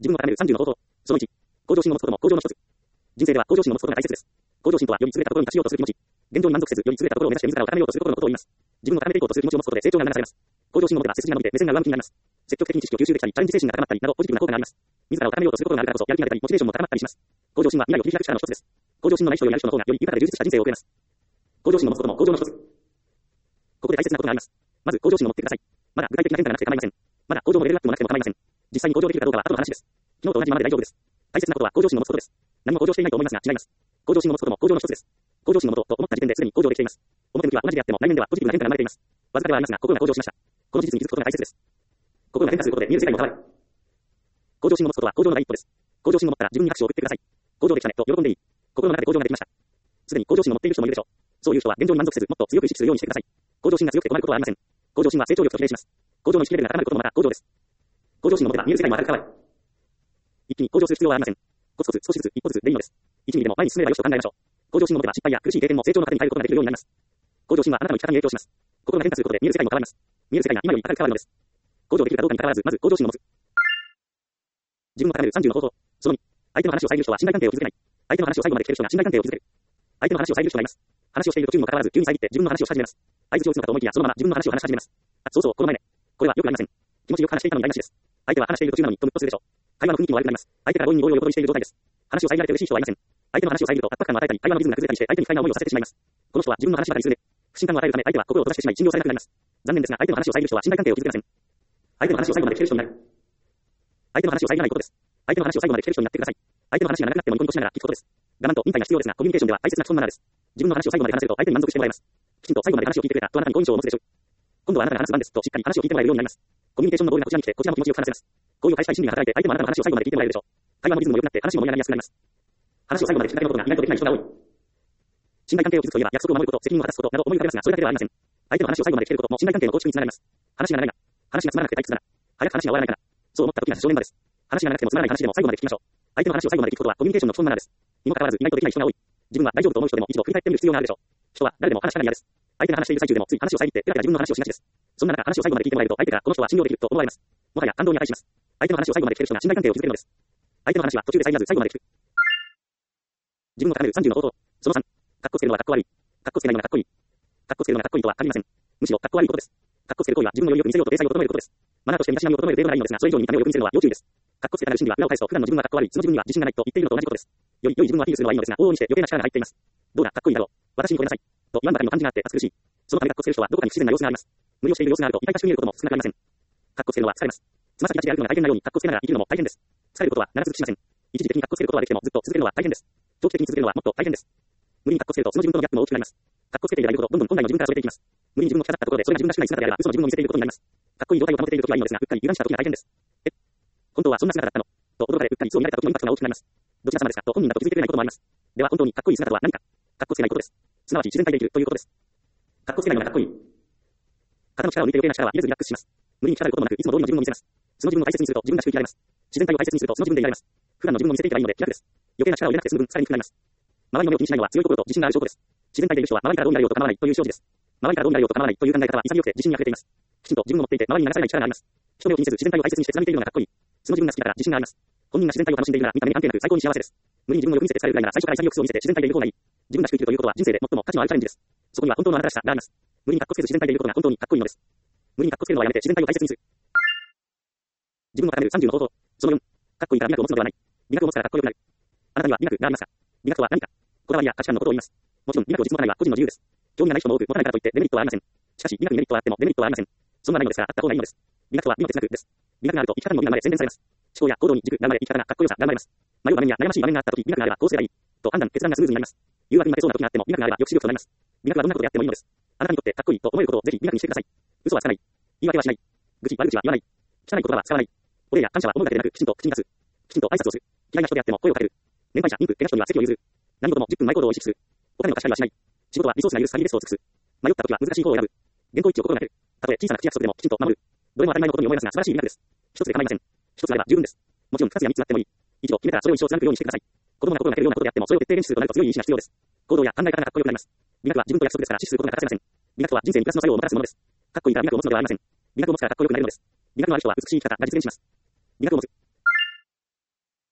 自分を高める30の方法。その1、向上心を持つことも向上の一つ。人生では向上心を持つことが大切です。向上心とはより優れたところに達しようとする気持ち。現状に満足せず、より優れたところを目指して自らを高めようとすることのことを言います。自分を高めていこうとする気持ちを持つことで成長が促されます。向上心を持てば背筋が伸びて目線が上向きになります。積極的に知識を吸収できたり、チャレンジ精神が高まったりなどポジティブな効果があります。自らを高めようとすることがあるからこそ、やる気が出たり、モチベーションも高まったりします。向上心は未来を切り開く力の一つです。向上心のない人よりある人の方がより豊かで充実した人生を送れます。向上心を持つことも向上の一つ。ここで大切なことがあります。まず向上心を持ってください。まだ具体的な変化がなくて構いません。まだ向上もレベルアップもなくても構いません。実際に向上できるかどうかは後の話です。昨日と同じままで大丈夫です。大切なことは向上心を持つことです。何も向上していないと思いますが違います。向上心を持つことも向上の一つです。向上心を持とうと思った時点ですでに向上できています。表向きは同じであっても内面ではポジティブな変化が生まれています。わずかではありますが心が向上しました。この事実に気づくことが大切です。心が変化することで見える世界も変わる。向上心を持つことは向上の第一歩です。向上心を持ったら自分に拍手を送ってください。向上できたねと喜んでいい。心の中で向上ができました。すでに向上心を持っている人もいるでしょう。そういう人は現状に満足せずもっと強く意識するようにしてください。向上心が強くて困ることはありません。向上心は成長力と比例します。向上の意識レベルが高まることもまた向上です。向上心を持てば見える世界も明るく変わる。一気に向上する必要はありません。コツコツ少しずつ一歩ずつでいいのです。1ミリでも前に進めばよしと考えましょう。向上心を持てば失敗や苦しい経験も成長の糧に変えることができるようになります。向上心はあなたの生き方に影響します。心が変化することで見える世界も変わります。見える世界が今より明るく変わるのです。向上できるかどうかに関わらず、まず向上心を持つ。自分を高める30の方法。その2、相手の話を遮る人は信頼関係を築けない。相手の話を最後まで聞ける人が信頼関係を築ける。相手の話を遮る人がいます。話をしている途中にもかかわらず急に遮って自分の話をし始めます。相槌を打つのかと思いきやそのまま自分の話を話し始めます。あ、そうそう、この前ね。これはよくありません。気持ちよく話していたのに台無しです。相手は話している途中なのにとムッとするでしょう。会話の雰囲気も悪くなります。相手から強引に合意を横取りしている状態です。話を遮られて嬉しい人はいません。相手の話を遮ると圧迫感を与えたり、会話のリズムが崩れたりして相手に不快な思いをさせてしまいます。この人は自分の話ばかりする。不信感を与えるため相手は心を閉ざしてしまい信用されなくなります。残念ですが相手の話を遮る人は信頼関係を築けません。相手の話を最後まで聞ける人になる。相手の話を遮らないことです。相手の話を最後まで聞ける人になってください。相手の話が長くなってもニコニコしながら聞くことです。我慢と忍耐が必要ですが、コミュニケーションでは大切な基本マナーです。自分の話を最後まで話せると相手に満足してもらえます。きちんと最後まで話を聞いてくれたとあなたに好印象を持つでしょう。今度はあなたが話す番ですとしっかり話を聞いてもらえるようになります。コミュニケーションのボールがこちらに来てこちらも気持ちよく話せます。こういう返したい心理が働いて相手もあなたの話を最後まで聞いてもらえるでしょう。会話のリズムも良くなって話も盛り上がりやすくなります。話を最後まで聞くだけのことが意外とできない人が多い。信頼関係を築くといえば約束を守ること、責任を果たすことなど思い浮かべますがそれだけではありません。相手の話を最後まで聞けることも信頼関係の構築につながります。話が長いな。話がつまらなくて退屈だな。早く話が終わらないかな。そう思った時が正念場です。話が長くてもつまらない話でも最後まで聞きましょう。相手の話を最後まで聞くことはコミュニケーションの基本マナーです。にもかかわらず意外とできない人が多い。自分は大丈夫と思う人でも一度振り返ってみる必要があるでしょう。人は誰でも話したがり屋です。相手が話している最中でもつい話を遮ってペラペラ自分の話をしがちです。そんな中話を最後まで聞いてもらえると相手がこの人は信用できると思われます。もはや感動に値します。相手の話を最後まで聞ける人が信頼関係を築けるのです。相手の話は途中で遮らず最後まで聞く。自分を高める30の方法。その3、かっこつけるのはかっこ悪い。かっこつけないのがかっこいい。かっこつけるのがかっこいいとは限りません。むしろかっこ悪いことです。かっこつける行為は自分のよりよく見せようと体裁を整えることです。マナーとして身だしなみを整える程度ならいいのですが、それ以上に見た目をよく見せるのは要注意です。かっこつけたがる心理は裏を返すと普段の自分はかっこ悪い、その自分には自信がないと言っているのと同じことです。より良い自分をアピールするのはいいのですが、往々にして余計な力が入っています。どうだ、かっこいいだろう。私に超えなさい。と言わんばかりの感じがあって暑苦しい。そのためかっこつける人はどこかに不自然な様子があります。無理をしている様子があると痛々しく見えることも少なくありません。かっこつけるのは疲れます。つま先立ちで歩くのが大変なようにかっこつけながら生きるのも大変です。疲れることは長続きしません。一時的にかっこつけることはできてもずっと続けるのは大変です。長期的に続けるのはもっと大変です。無理にかっこつけるとその自分とのギャップも大きくなります。かっこつけている間ほどどんどん本来の自分からそれていきます。無理に自分を着飾ったところでそれが自分らしくない姿であれば嘘の自分を見せていることになります。かっこいい状態を保てているときはいいのですが、うっかり油断したときが大変です。本当はそんな姿だったのと驚かれうっかりいつを見られたときのインパクトが大きくなります。どちら様ですかと本人だと気づいてくれないこともあります。では本当にかっこいい姿とは何か。かっこつけないことです。すなわち自然体で生きるということです。かっこつけないのがかっこいい。肩の力を抜いて余計な力は入れずリラックスします。無理に力ることもなくいつも通りの自分を見せます。その自分を大切にすると自分らしく生きられます。自然体を大切にするとその自分でいられます。普段の自分を見せていけばいいので気楽です。余計な力を入れなくて済む分疲れにくくなります。周りの目を気にしないのは強い心と自信がある証拠です。自然体でいる人は周りからどう見られようと構わないという証示です。周りからどう見られようと構わないという考え方は潔くて自信に溢れています。きちんと自分を持っていて周りに流されない力があります。人目を気にせず自然体を大切にして貫いているのがかっこいい。その自分が好きだから自信があります。本人が自然体を楽しんでいるなら見た目に安定なく最高に幸せです。無理に自分をよく見せて疲れるぐらいなら最初から潔く素を見せて自然体でいる方がいい。自分らしく生きるということは人生で最も価値のあるチャレンジです。そこには本当のあなたらしさがあります。無理にかっこつけず自然体でいることが本当にかっこいいのです。無理にかっこつけるのはやめて自然体を大切にする。自分を高める30の方法。その4、かっこいいから美学を持つのではない。美学を持つからかっこよくなる。あなたには美学がありますか。美学とは何か。こだわりや価値観のことを言います。もちろん美学を実持たないは個人の自由です。興味がない人も多く持たないからといってデメリットはありません。しかし美学にメリットはあってもデメリットはありません。そんなないのですからあった方がいいのです。美学とは美の哲学です。美学があると生き方の伸びが生まれ洗練されます。思考や行動に軸が生まれ生き方がかっこよさが生まれます。迷う場面や悩ましい場面があったとき美学があればこうすればいいと判断決断がスムーズになります。誘惑に負けそうな時があっても美学があれば抑止力となります。美学はどんなことであってもいいのです。あなたにとってかっこいいと思えることをぜひ美学にしてください。嘘はつかない。言い訳はしない。愚痴悪口は言わない。汚い言葉は使わない。お礼や感謝は思うだけでなくきちんと口に出す。きちんと挨拶をする。嫌いな人であっても声をかける。年配者、妊婦、怪我人には席を譲る。何事も10分前行動を意識する。お金の貸し借りはしない。仕事はリソースが許す限りベストを尽くす。迷った時は難しい方を選ぶ。原稿一致を心がける。たとえ小さな口約束でもきちんと守る。どれも当たり前のことに思いますが素晴らしい美学です。一つで構いません。一つあれば十分です。もちろん二つや三つあってもいい。一度決めたらそれを一生貫くようにしてください。子供が心がけるようなことであってもそれを徹底練習するとなると強い意志が必要です。行動や考え方がかっこよくなります。美学は自分と約束ですから死することが欠かせません。美学は人生にプラスの作用をもたらすものです。かっこいいから美学を持つのではありません。美学を持つからかっこよくなるのです。美学のある人は美しい生き方が実現します。美学を持つ。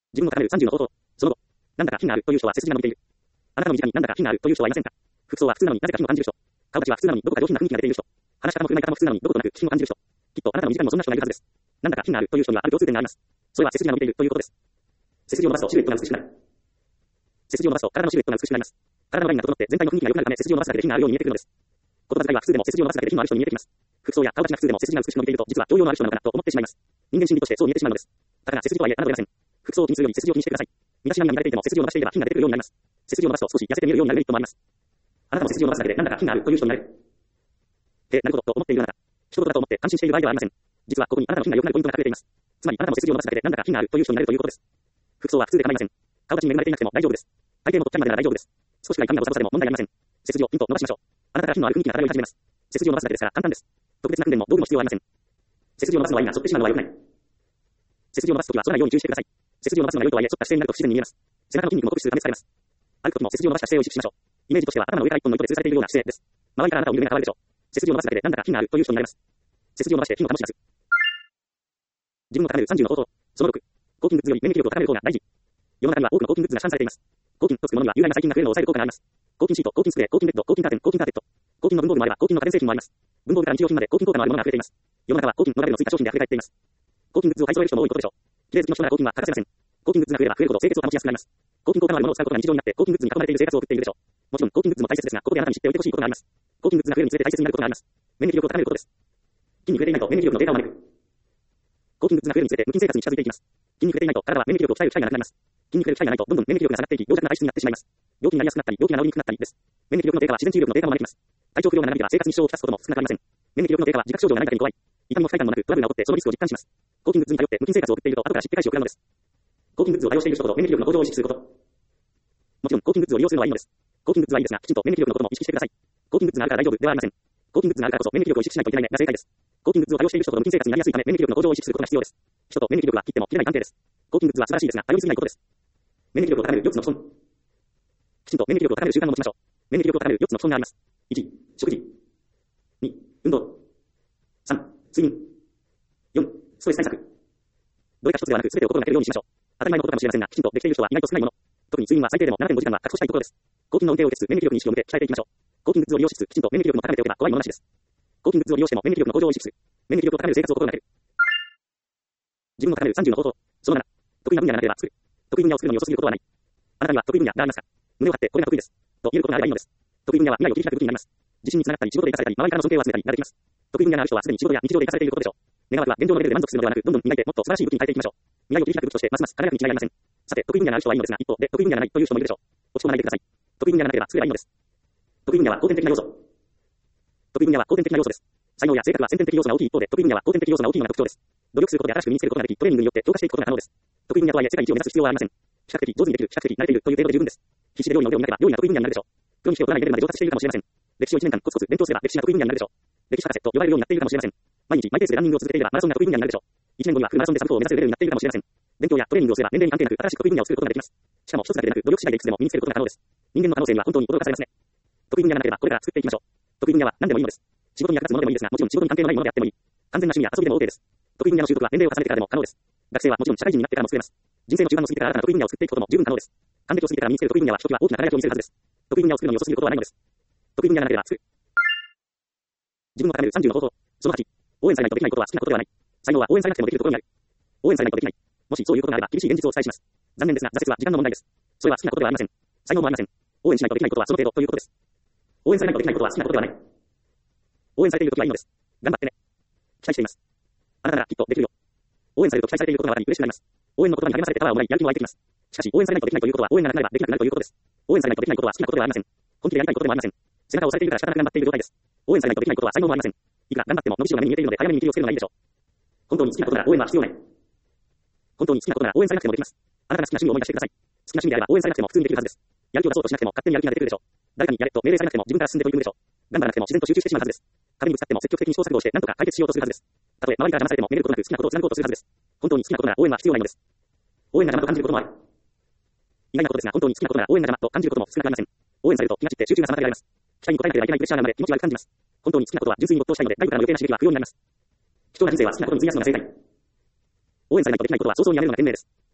自分の絡める30の方法。その後、なんだか品があるという人は背筋が伸びている。あなたの身近になんだか品があるという人はいませんか？服装は普通なのになぜか品を感じる人。顔立ちは普通なのにどこか上品な雰囲気が出ている人。話し方も振る舞い方も普通なのにどことなく品を感じる人。きっとあなたの身近にもそんな人がいるはずです。なんだか品があるという人にはある共通点があります。それは背筋が伸びているということです。背筋を伸ばすとシルエットが美しくなる。背筋を伸ばすと体のシルエットが美しくなります。体のラインが整って全体の雰囲気が良くなるため背筋を伸ばすだけで品があるように見えてくるのです。言葉遣いは普通でも背筋を伸ばすだけで品のある人に見えてきます。服装や顔立ちが普通でも背筋が美しく伸びていると実は教養のある人なのかなと思ってしまいます。人間心理としてそう見えてしまうのです。だから背筋とはいえ侮れません。服装を気にするより背筋を気にしてください。身だしなみが乱れていても背筋を伸ばしていれば品が出てくるようになります。背筋を伸ばすと少し痩せて見えるようになるメリットもあります。あなたも背筋を伸ばすだけでなんだか品があるという人になれる。なるほどと思っているあなた。一言だと思って感心している場合ではありません。実はここにあなたの品が良くなるポイントが隠れています。つまりあなたも背筋を伸ばすだけでなんだか品があるという人になるということです。服装は普通で構いません。顔立ちに恵まれていなくても大丈夫です。体型もぽっちゃりまでなら大丈夫です。少しが痛みがボサボサでも問題ありません。背筋をピンと伸ばしましょう。あなたから品のある雰囲気が漂い始めます。背筋を伸ばすだけですから簡単です。特別な訓練も道具も必要はありません。背筋を伸ばすのはいいが反ってしまうのは良くない。背筋を伸ばすときは反らないように注意してください。背筋を伸ばすのが良いとはいえ、反った姿勢になると不自然に見えます。背中の筋肉も酷使するため疲れます。歩くときも背筋を伸ばした姿勢を意識しましょう。イメージとしては頭の上から一本の糸で吊るされているような姿勢です。周りからあなたを見る目が変わるでしょう。背筋を伸ばすだけでなんだか品があるという人になります。背筋を伸ばして品を保ちます。自分の高める30の方法。その6。抗菌グッズより免疫力を高める方が大事。世の中には多くの抗菌グッズが市販されています。抗菌とつくものには有害な細菌が増えるのを抑える効果があります。抗菌シート、抗菌スプレー、抗菌ベッド、抗菌カーテン、抗菌カーペット。抗菌の文房具もあれば抗菌の家電製品もあります。文房具から日用品まで抗菌効果のあるものが増えています。世の中は抗菌のラベルのついた商品で溢れ返っています。抗菌グッズを買い揃える人も多いことでしょう。綺麗好きの人なら抗菌は欠かせません。抗菌グッズが増えれば増えるほど清潔を保ちやすくなります。抗菌効果のあるものを使うことが日常になって抗菌グッズに囲まれている生活を送っているでしょう。もちろん抗菌グッズも大切ですが、ここであなたに知っておいてほしいことがあります。抗菌グッズが増えるにつれて大切になることがあります。免疫力を高めることです。筋に触れていないと免疫力の低下を招く。抗菌グッズが増えるにつれて無菌生活に近づいていきます。筋に触れていないと体は免疫力を鍛える機会がなくなります。筋に触れる機会がないとどんどん免疫力が下がっていき、病弱な体質になってしまいます。病気になりやすくなったり、病気が治りにくくなったりです。免疫力の低下は自然治癒力の低下を招きます。体調不良が長引けば生活に支障をきたすことも少なくありません。免疫力の低下は自覚症状がないだけに怖い。痛みも不快感もなくトラブルが起こってそのリスクを実感します。抗菌グッズに頼って無菌生活を送っていると後から疾病回避を食らうのです。抗菌グッズを多用している人ほど免疫力の向上を意識すること。もちろん抗菌グッズを利用するのはいいのです。抗菌グッズはいいですが、きちんと免疫力のことも意識してください。抗菌グッズがあるから大丈夫ではありません。抗菌グッズがあるからこそ免疫力を意識しないといけないが正解です。抗菌グッズを多用している人ほど無菌生活になりやすいため免疫力の向上を意識することが必要です。人と免疫力は切っても切れない関係です。抗菌グッズは素晴らしいですが、頼りすぎないことです。免疫力を高める4つの基本。きちんと免疫力を高める習慣を持ちましょう。免疫力を高める4つの基本があります。1、食事。2、運動。3、睡眠。4、ストレス対策。どれか一つではなく全てを心がけるようにしましょう。当たり前のことかもしれませんが、きちんとできている人は意外と少ないもの。特に睡眠は最低でも 7.5 時間は確保したいところです。抗菌の運転を受けつつ免疫力に意識を向け鍛えていきましょう。抗菌グッズを利用しつつきちんと免疫力も高めておけば怖いものなしです。抗菌グッズを利用しても免疫力の向上を意識する。免疫力を高める生活を心がける。自分を高める30の方法。その7。得意な分野がなければ作る。得意分野を作るのに遅すぎることはない。あなたには得意分野がありますか？胸を張ってこれが得意です。と言えることがあればいいのです。得意分野は未来を切り開く武器になります。自信につながったり仕事で生かされたり周りからの尊敬を集めたりができます。得意分野がある人はすでに仕事や日常で生かされていることでしょう。願わくは現状のレベルで満足するのではなくどんどん磨いてもっと素晴らしい武器に変えていきましょう。未来を切り開く武器としてますます輝くに違いありません。さて得意分野がある人はいいのですが一方で得意分野がないという人もいるでしょう。落ち込まないでください。得意分野がなければ作ればいいのです。得意分野は後天的な要素。得意分野は後天的な要素です。才能や性格は先天的要素が大きい一方で得意分野は後天的要素が大きいのが特徴です。努力することで新しく身につけることができトレーニングによって強化していくことが可能です。得意分野とはいえ世界一を目指す必要はありません。比較的上手にできる、比較的慣れているという程度で十分です。必死で料理の腕を磨けば料理が得意分野になるでしょう。プロにしてを取らないレベルまで上達しているかもしれません。歴史を1年間コツコツ勉強すれば歴史が得意分野になるでしょう。歴史博士と呼ばれるようになっているかもしれません。毎日マイペースでランニングを続けていればマラソンが得意分野になるでしょう。1年後にはフルマラソンでサブ4を目指すレベルになっているかもしれません。勉強やトレーニングをすれば年齢に関係なく新しく得意分野を作ることができます。しかも一つだけでなく努力次第でいくつでも身につけることが可能です。人間の可能性には本当に驚かされますね。得意分野がなければこれから作っていきましょう。得意分野は何でもいいのです。仕事に役立つものでもいいですが、もちろん仕事に関係のないものであってもいい。完全な趣味や遊びでも OK です。得意分野の習得は年齢を重ねてからでも可能です。学生はもちろん社会人になってからも作れます。人生の中盤を過ぎてから新たな得意分野を作っていくことも十分可能です。還暦を過ぎてから身につける得意分野は一時は大きな輝きを見せるはずです。得意分野を作るのに遅すぎることはないのです。得意分野がなければ作る。自分の高める30の方法。その8。応援されないとできないことは好きなことではない。才能は応援されなくてもできるところにある。応援されないとできない。もしそういうことがあれば厳しい現実をお伝えします。残念ですが挫折は時間の問題です。それは好きなことではありません。才能もありません。応援しないとできないことはその程度ということです。応援されないとできないことは好きなことではない。応援されているときはいいのです。頑張ってね。期待しています。あなたならきっとできるよ。応援されると期待されていることが分かり嬉しくなります。応援の言葉に励まされてパワーをもらいやる気も湧いてきます。しかし応援されないとできないということは応援がなくなればできなくなるということです。応援されないとできないことは好きなことではありません。本気でやりたいことでもありません。背中を押されているから仕方なく頑張っている状態です。応援されないとできないことは才能もありません。いくら頑張っても伸びしろが目に見えているので早めに見切りをつけるのがいいでしょう。本当に好きなことなら応援は必要ない。本当に好きなことなら応援されなくてもできます。あなたの好きな趣味を思い出してください。好きな趣味であれば応援されなくても普通にできるはずです。やる気を出そうとしなくても勝手にやる気が出てくるでしょう。誰かにやれと命令されなくても自分から進んで取り組むでしょう。頑張らなくても自然と集中してしまうはずです。壁にぶつかっても積極的に試行錯誤して何とか解決しようとするはずです。たとえ周りから邪魔されてもめげることなく好きなことを貫こうとするはずです。本当に好きなことなら応援は必要ないのです。応援が邪魔と感じることもある。意外なことですが本当に好きなことなら応援が邪魔と感じることも少なくありません。応援されると気が散って集中が妨げられます。期待に応えなければいけないプレッシャーなので気持ち悪く感じます。本当に好きなことは純粋に没頭したいので外部からの余計な刺激は不要になります。貴重な人生は好きなことに費やすのが正解。応援されないとできないことは早々にやめるのが賢明です。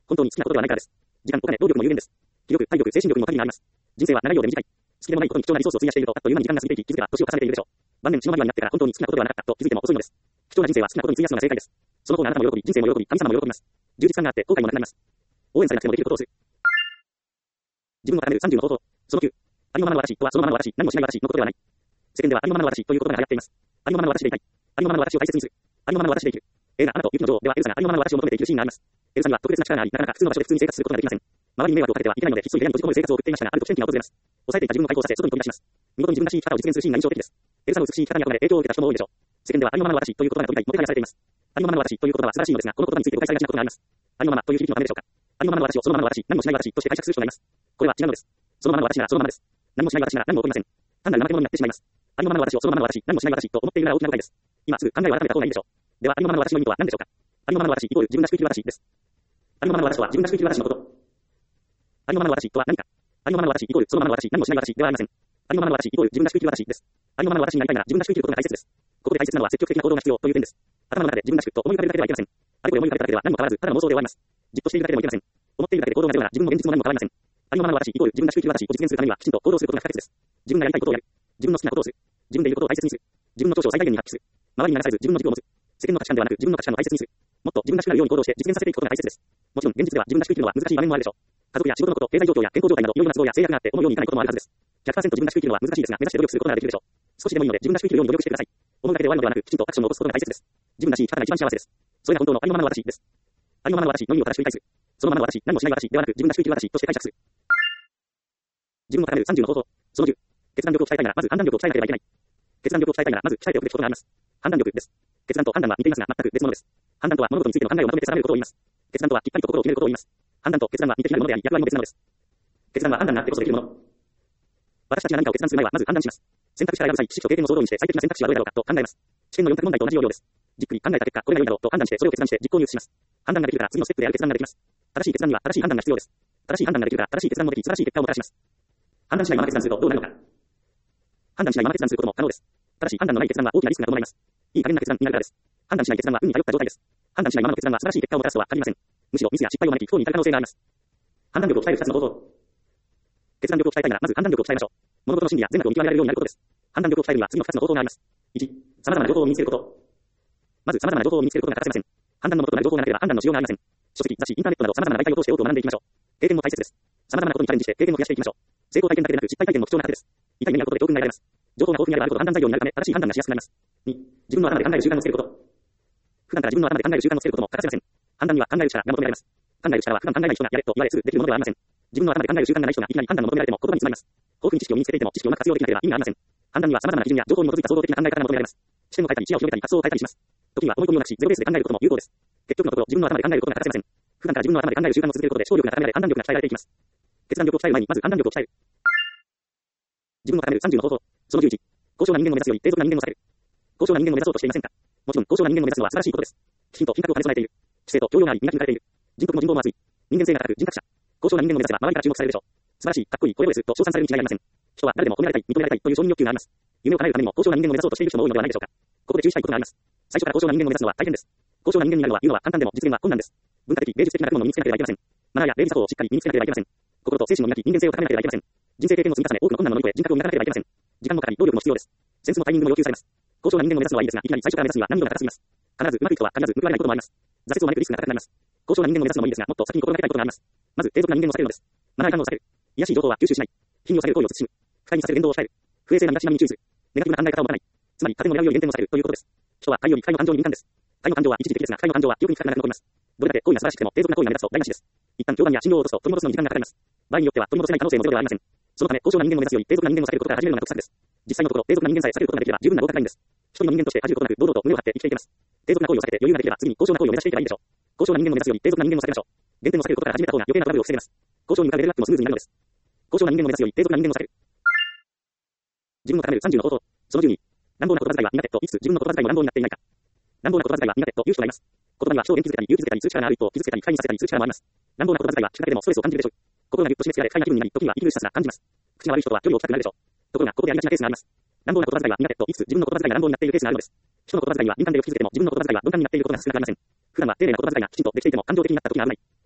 本当に好きなことではないからです。時間、お金、労力も有限です。気力、体力、精神力にも限りがあります。人生は長いようで短い。好きでもないことに貴重なリソースを費やしていると、あっという間に時間が過ぎていき、気づけば年を重ねているでしょう。晩年、死の間際になってから本当に好きなことではなかったと気づいても遅いのです。貴重な人生は好きなことに費やすのが正解です。その方があなたも喜び、人生も喜び、神様も喜びます。充実感があって後悔もなくなります。応援されなくてもできることをする。自分を高める30の方法。その9。ありのままの私とはそのままの私、何もしない私のことではない。世間ではありのままの私という言葉が流行っています。ありのままの私でいたい。ありのままの私を大切にする。ありのままの私で生きる。映画、アナと雪の女王ではエルサがありのままの私を求めているシーンがあります。エルサには特別な力があり、なかなか普通の場所で普通に生活することができません。周りに迷惑をかけてはいけないので、ひっそり部屋に閉じ込める生活を送っていましたが、ある時転機が訪れます。抑えていた自分を解放させ、外に飛び出します。見事に自分らしい生き方を実現するシーンが印象的です。エルサの美しい生き方に憧れ影響を受けた人も多いでしょう。世間ではありのままの私という言葉が飛び交い、もてはやされています。ありのままの私という言葉は素晴らしいのですが、この言葉について誤解されがちなことがあります。ありのままという響きのためでしょうか。ありのままの私をそのままの私、何もしない私として解釈する人がいます。これは違うのです。そのままの私ならそのままです。何もしない私なら何も起こりません。単なる怠け者になってしまいます。ありのままの私をそのままの私、何もしない私と思っているなら大きな誤解です。今すぐ考えを改めた方がいいでしょう。ではありのままの私の意味とは何でしょうか。ありのままの私イコール自分らしく生きる私です。ありのままの私とは自分らしく生きる私のこと。ありのままの私とは何か。ありのままの私イコールそのままの私、何もしない私ではありません。ありのままの私イコール自分らしく生きる私です。ありのままの私になりたいなら自分らしく生きることが大切です。ここで大切なのは積極的な行動が必要という点です。頭の中で自分らしくと思い浮かべるだけではいけません。あれこれ思い浮かべただけでは何も変わらず、ただの妄想で終わります。じっとしているだけでもいけません。思っているだけで行動がゼロなら自分も現実も何も変わりません。ありのままの私イコール自分らしく生きる私を実現するためにはきちんと行動することが不可欠です。自分がやりたいことをやる。自分の好きなことをする。自分でいることを大切にする。自分の長所を最大限に発揮する。周りに流されず自分の軸を持つ。世間の価値観ではなく自分の価値観を大切にする。もっと自分らしくなるように行動して実現させていくことが大切です。もちろん現実では自分らしく生きるのは難しい場面もあるでしょう。家族や仕事のこと、経済状況や健康状態などいろいろな都合や制約があって思うようにいかないこともあるはずです。100% 自分らしく生きるのは難しいですが、目指して努力することができるでしょう。少しでもいいので自分らしく生きるように努力してください。思うだけで終わるのではなく、きちんとアクションを起こすことが大切です。自分らしい生き方が一番幸せです。それが本当のありのままの私です。ありのままの私の意味を正しく理解する。そのままの私、何もしない私ではなく、自分らしく生きる私として解釈する。自分を高める30の方法。その10。決断力を鍛えたいなら、まず判断力を鍛えなければいけない。決断力を鍛えたいなら、まず鍛えておくべきことがあります。判断力です。決断と判断は似ていますが、全く別物です。判断とは物事についての考えをまとめて定めることを言います。決断とはきっぱりと心を決めることを言います。判断と決断は似て非なるものであり、役割も別なのです。決断は判断があってこそできるもの。私たちが何かを決断する前は、まず判断します。選択肢から選ぶ際、知識と経験を総動員して最適な選択肢はどれだろうかと考えます。試験の4択問題と同じ要領です。じっくり考えた結果、これが良いだろうと判断して、それを決断して実行に移します。判断ができるから次のステップでやる決断ができます。正しい決断には正しい判断が必要です。正しい判断ができるから正しい決断もでき、素晴らしい結果をもたらします。判断しないまま決断するとどうなるのか。判断しないまま決断することも可能です。ただし判断のない決断は大きなリスクが伴います。いい加減な決断になるからです。判断しない決断は運に頼った状態です。判断しないままの決断は素晴らしい結果をもたらすとは限りません。むしろミスや失敗を招き不幸に至る可能性があります。判断力を鍛える2つの方法。決断力を鍛えたいならまず判断力を鍛えましょう。物事の真理や善悪を見極められるようになることです。判断力を鍛えるには次の2つの方法があります。1、様々な情報を身につけること。まず様々な情報を身につけることが欠かせません。判断の元となる情報がなければ判断のしようがありません。書籍、雑誌、インターネットなど様々な媒体を通して多くを学んでいきましょう。経験も大切です。様々なことにチャレンジして経験を増やしていきましょう。成功体験だけでなく失敗体験も貴重な糧です。痛い目に遭うことで教訓が得られます。情報が豊富にあればあるほど判断材料になるため正しい判断がしやすくなります。2、自分の頭で考える習慣をつけること。普段から自分の頭で考える習慣をつけることも欠かせません。判断には考える力が求められます。考える力は普段考えない人がやれと言われすぐできるものではありません。自分の頭で考える習慣がない人がいきなり判断を求められても言葉に詰まります。豊富に知識を身につけていても知識をうまく活用できなければ意味がありません。判断には様々な基準や情報に基づいた総合的な考え方が求められます。視点を変えたり視野を広げたり発想を変えたりします。時には思い込みをなくしゼロベースで考えることも有効です。結局のところ自分の頭で考えることが欠かせません。普段から自分の頭で考える習慣を続けることで思考力が高められ判断力が鍛えられていきます。決断力を鍛える前にまず判断力を鍛える。自分を高める30の方法。その11。高尚な人間を目指すより低俗な人間を避ける。高尚な人間を目指そうとしていませんか。もちろん高尚な人間を目指すのは素晴らしいことです。きちんと品格を兼ね備えている。知性と教養があり磨き抜かれている。人徳も人望も厚い。人間性が高く人格者。高尚な人間を目指せば周りから注目されるでしょう。素晴らしい、かっこいい、これをですと称賛されるに違いありません。人は誰でも褒められたい、認められたいという承認欲求があります。夢を叶えるためにも高尚な人間を目指そうとしている人も多いのではないでしょうか。ここで注意したいことがあります。最初から高尚な人間を目指すのは大変です。高尚な人間になるのは言うのは簡単でも実現は困難です。文化的、芸術的な学問を身につけなければいけません。マナーや礼儀作法をしっかり身につけなければいけません。心と精神を磨き人間性を高めなければいけません。人生経験を積み重ね多くの困難を乗り越え人格を磨かなければいけません。時間もかかり労力も必要です。センスもタイミングも要求されます。高尚な人間を目指すのはいいですが、いきなり最初から目指すには難易度が高すぎます。必ずうまくいくとは必ず報われないこともあります。挫折を招くリスクが高くなります。高尚な人間を目指すのもいいですが、もっと先に心がけたいことがあります。まず低俗な人間を避けるのです。マナー違反を避ける。卑しい情報は吸収しない。品位を下げる行為を慎む。不快にさせる言動を控える。不衛生な身だしなみに注意する。ネガティブな考え方を持たない。つまり風も狙うより減点を避けるということです。人は快より不快の感情に敏感です。快の感情は一時的ですが、快の感情は記憶に深く長く残ります。どれだけ行為が素晴らしくても低俗な行為が目立つと台無しです。一旦評判や信用を落とすと取り戻すのに時間がかかります。場合によっては取り戻せない可能性もゼロではありません。そのため高尚な人間を目指すより低俗な人間を避けることから始めるのが得策です。実際のところ低俗な人間さえ避けることができれば十分な合格ラインです。一人の人間として恥じることなく堂々と胸を張って生きていけます。低俗な行為を避けて余裕ができれば次に高尚な行為を目指していけばいいでしょう。高尚な人間を目指すより低俗な人間を避けましょう。減点を避けることから始めた方が余計なトラブルを防げます。高尚に向かうレベルアップもスムーズになるのです。高尚な人間を目指すより低俗な人間を避ける。自分を高める30の方法。その12。乱暴な言葉遣いは苦手と言いつつ自分の言葉遣いも乱暴になっていないか。乱暴な言葉遣いは苦手という人がいます。言葉には人を元気づけたり勇気づけたりする力がある一方、傷つけたり不快にさせたりする力もあります。乱暴な言葉遣いは聞くだけでもストレスを感じるでしょう。心がぎゅっと締め付けられ不快な気分になり、時には息苦しさすら感じます。口が悪い人とは距離を置きたくなるでしょう。ところがここでありがちなケースがあります。乱暴な言葉遣いは苦手と言いつつ自分の言葉遣いが乱暴になっているケースがあるのです。人の言葉遣いは敏感でよく気づけても自分の言葉遣いは鈍感になっていることが少なくありません。普段は丁寧な言葉遣いがきちんとできていても感情的になった時が危ない。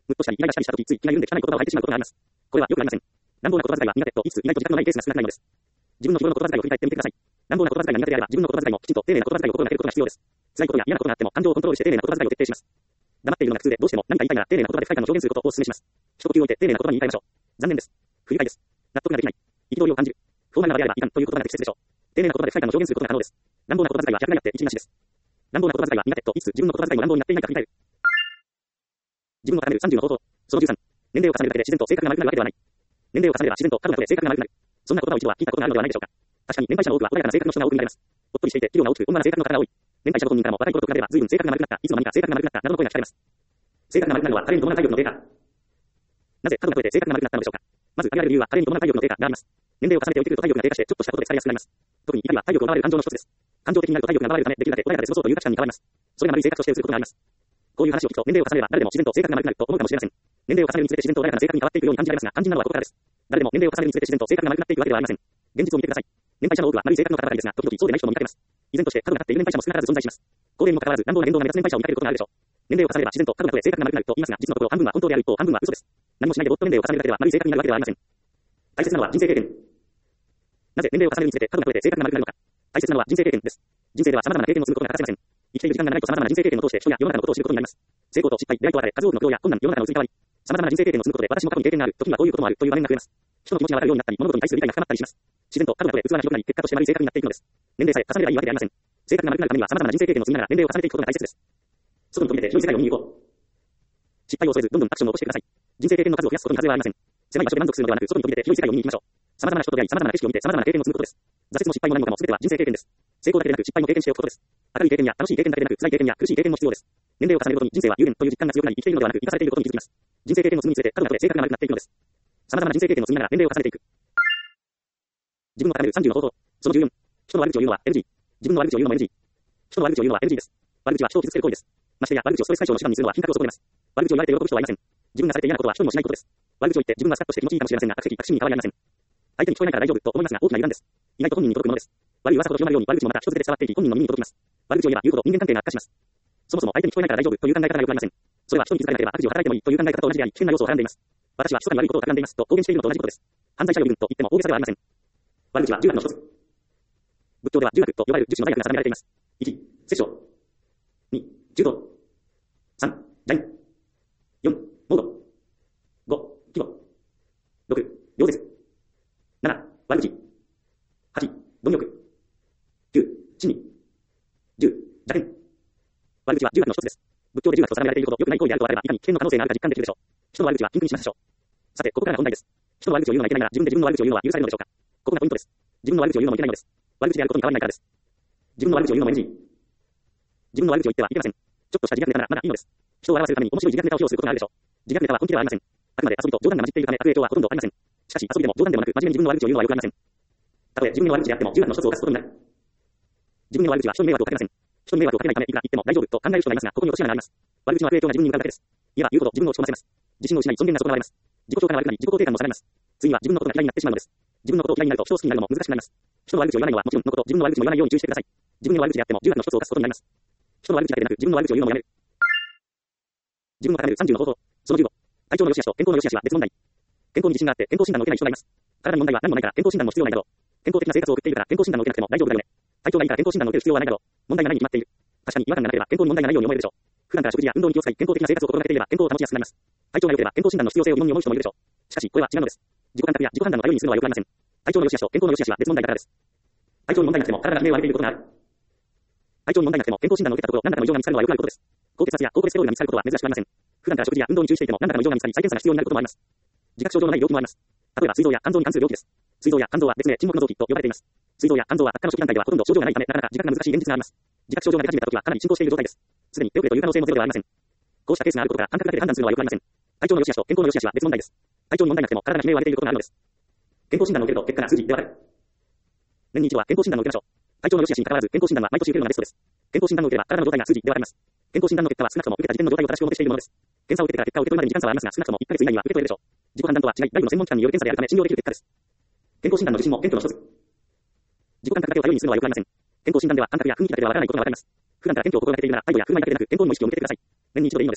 むっとしたり、イライラしたりしたとき、つい気が緩んで汚い言葉を吐いてしまうことがあります。これはよくありません。乱暴な言葉遣いは苦手と言いつつ、意外と自覚のないケースが少なくないのです。自分の日頃の言葉遣いを振り返ってみてください。乱暴な言葉遣いが苦手であれば、自分の言葉遣いもきちんと丁寧な言葉遣いを心がけることが必要です。辛いことや嫌なことがあっても、感情をコントロールして丁寧な言葉遣いを徹底します。黙っているのが苦痛で、どうしても何か言いたいなら丁寧な言葉で不快感を表現することをお勧めします。一呼吸置いて丁寧な言葉に言い換えましょう。残念です。不愉快です。納得ができない。憤りを感じる。フォーマルなのであればいかんという言葉が適切でしょう。丁寧な言葉で不快感を表現することが可能です。乱暴な言葉遣いは逆になって一理なしです。乱暴な言葉遣いは苦手と言いつつ、自分の言葉遣いも乱暴になっていないか振り返る。自分を高める30の方法。その13。年齢を重ねるだけで自然と性格が悪くなるわけではない。年齢を重ねれば自然と過度なことで性格が悪くなる。そんな言葉を一度は聞いたことがあるのではないでしょうか。確かに年配者の多くは穏やかな性格の人が多く見られます。おっとりしていて、器用が大きく、温和な性格の方が多い。年配者ご本人からも若い頃と比べれば随分性格が悪くなった、いつの間にか性格が悪くなったなどの声が聞かれます。性格が悪くなるのは加齢に伴う体力の低下。なぜ過度な声で性格が悪くなったのでしょうか。まず挙げられる理由は加齢に伴う体力の低下があります。年齢を重ねておいてくると体力が低下してちょっとしたことで疲れやすくなります。特に怒りは体力を奪われる感情の一つです。感情的になると体力が奪われるため、できるだけ穏やかで過ごそうという価値観に変わります。それが悪い性格として映ることがあります。こういう話を聞くと、年齢を重ねれば誰でも自然と性格が悪くなると思うかもしれません。年齢を重ねるにつれて自然と穏やかな性格に変わっていくように感じられますが、肝心なのはここからです。誰でも年齢を重ねるにつれて自然と性格が悪くなっていくわけではありません。現実を見てください。年配者の多くは悪い性格の方ばかりですが、時々そうでない人も見かけます。依然として過度なっている年配者も少なからず存在します。高齢にもかかわらず乱暴な言動が目立つ年配者を見かけることがあるでしょう。年齢を重ねれば自然と過度な声で性格が悪くなると言いますが、実のところ半分は本当である一方、半分は嘘です。何もしないでぼっと年齢を重ねるだけでは悪い性格になるわけではありません。大切なのは人生経験。なぜ年齢を重ねるにつれて過度な声で性格が悪くなるのか。大切なのは人生経験です。人生では様々な経験をすることが欠かせません。生きている時間が長いと様々な人生経験を通して人や世の中のことを知ることになります。成功と失敗、出会いと別れ、数多くの苦労や困難、世の中の移り変わり。様々な人生経験を積むことで私も過去に経験がある、時にはこういうこともあるという場面が増えます。人の気持ちがわかるようになったり、物事に対する理解が深まったりします。自然と過度な声で器が広くなり、結果として悪い性格になっていくのです。年齢さえ重ねればいいわけではありません。性格が悪くなるためには様々な人生経験を積みながら年齢を重ねていくことが大切です。外に飛び出て広い世界を見に行こう。失敗を恐れずどんどんアクションを起こしてください。人生経験の数を増やすことに外れはありません。狭い場所で満足するのではなく、外に飛び出て広い世界を見に行きましょう。様々な人と出会い、様々な景色を見て様々な経験を積むことです。挫折も失敗も何もかも全ては人生経験です。成功だけでなく失敗も経験しておくことです。明るい経験や楽しい経験だけでなく辛い経験や苦しい経験も必要です。年齢を重ねるごとに人生は有限という実感が強くなり、生きているのではなく生かされていることに気づきます。人生経験の積みにつれて過度なことで性格が悪くなっていくのです。様々な人生経験を積みながら年齢を重ねていく。自分を高める30の方法。その14。人の悪口を言うのは NG。自分の悪口を言うのも NG。人の悪口を言うのは NG です。悪口は人を傷つける行為です。ましてや悪口をストレス解消の手段にするのは品格を損ねます。悪口を言われて喜ぶ人はいません。自分がされて嫌なことは人にもしないことです。悪口を言って自分はスカッとして気持ちいいかもしれませんが、確信に変わりありません。相手に聞こえないから大丈夫と思いますが、大きな油断です。意外と本人に届くものです。悪い噂ほど広まるように悪口もまた人づてで伝わっていき、本人の耳に届きます。悪口を言えば言うほど人間関係が悪化します。そもそも相手に聞こえないから大丈夫という考え方がよくありません。それは人に気づかれなければ悪事を働いてもいいという考え方と同じであり、危険な要素をはらんでいます。私は密かに悪いことを企んでいますと公言しているのと同じことです。犯罪者予備軍と言っても大げさではありません。悪口は儒学の一つ。仏教では儒学と呼ばれる儒士の大学が定められています。1、摂生。2、柔道。3、ジャイン。4、モード。5、規模。6、溶接。7、悪口。8、貪欲。9、真理。10、邪見。悪口は儒学の一つです。仏教で儒学と定められているほど良くない行為であるとあれば、いかに危険の可能性があるか実感できるでしょう。人の悪口は禁句にしましょう。さて、ここからが本題です。人の悪口を言うのがいけないなら、自分で自分の悪口を言うのは許されるのでしょうか。ここがポイントです。自分の悪口を言うのもいけないのです。悪口であることに変わらないからです。自分の悪口を言うのも NG。自分の悪口を言ってはいけません。ちょっとした自虐ネタならまだいいのです。人を笑わせるために面白い自虐ネタを披露することがあるでしょう。自虐ネタは本気ではありません。あくまで遊びと冗談が混じっているため悪影響はほとんどありません。しかし遊びでも冗談でもなく真面目に自分の悪口を言うのはよくありません。たとえ自分の悪口であっても儒学の一つを犯すことになる。自分の悪口は人に迷惑をかけません。人に迷惑をかけないためいくら言っても大丈夫と考える人がいますが、ここに落とし穴があります。悪口の悪影響が自分に向かうだけです。言えば言うほど自分を落ち込ませます。自信を失い尊厳が損なわれます。自己評価が悪くなり自己肯定感も下がります。次は自分のことが嫌いになってしまうのです。自分のことを嫌いになると人を好きになるのも難しくなります。人の悪口を言わないのはもちろんのこと、自分の悪口も言わないように注意してください。自分の悪口であっても儒学の一つを犯すことになります。人の悪口だけでなく自分の悪口を言うのもやめる。自分を高める30の方法。その15。体調の良し悪しと健康の良し悪しは別問題。健康に自信があって健康診断を受けない人がいます。体に問題は何もないから健康診断も必要ないだろう。健康的な生活を送っているから健康診断を受けなくても大丈夫だよね。体調がいいから健康診断を受ける必要はないだろう。問題がないに決まっている。確かに違和感がなければ健康に問題がないように思えるでしょう。普段から食事や運動に気を使い健康的な生活を心がけていれば健康を保ちやすくなります。体調が良ければ健康診断の必要性を疑問に思う人もいるでしょう。しかしこれは違うのです。自己感覚や自己判断の頼りにするのはよくありません。体調の良し悪しと健康の良し悪しは別問題だからです。体調に問題なくても体が悲鳴を上げていることがある。体調に問題なくても健康診断を受けたところ何らかの異常が見つかるのはよくあることです。高血圧や高コレステロールが見つかることは珍しくありません。普段から食事や運動に注意していても何らかの異常が見つかり再検査が必要になることもあります。自覚症状のない病気もあります。例えば膵臓や肝臓に関する病気です。膵臓や肝臓は別名沈黙の臓器と呼ばれています。膵臓や肝臓は悪化の初期段階ではほとんど症状がないためなかなか自覚が難しい現実があります。自覚症状が出始めた時はかなり進行している状態です。すでに手遅れという可能性もゼロではありません。こうしたケースがあることから感覚だけで判断するのはよくありません。体調の良し悪しと健康の良し悪しは別問題です。体調に問題なくても体が悲鳴を上げていることがあるのです。健康診断を受けると結果が数字でわかる。年に一度は健康診断を受けましょう。体調の良し悪しに関わらず健康診断は毎年受けるのがベストです。健康診断を受ければ体の状態が数字でわかります。健康診断の結果は少なくとも受けた時点の状態を正しく表しているものです。検査を受けてから結果を受け取るまでに時間差はありますが、少なくとも1ヶ月以内には受け取れるでしょう。自己判断とは違い、外部の専門機関による検査であるため信用できる結果です。健康診断の受診も検挙の一つ。自己感覚だけを頼りにするのはよくありません。健康診断では感覚や雰囲気だけではわからないことがわかります。普段から謙虚を心がけているなら、態度や振る舞いだけでなく健康にも意識を向けてください。年に一度でいいのです。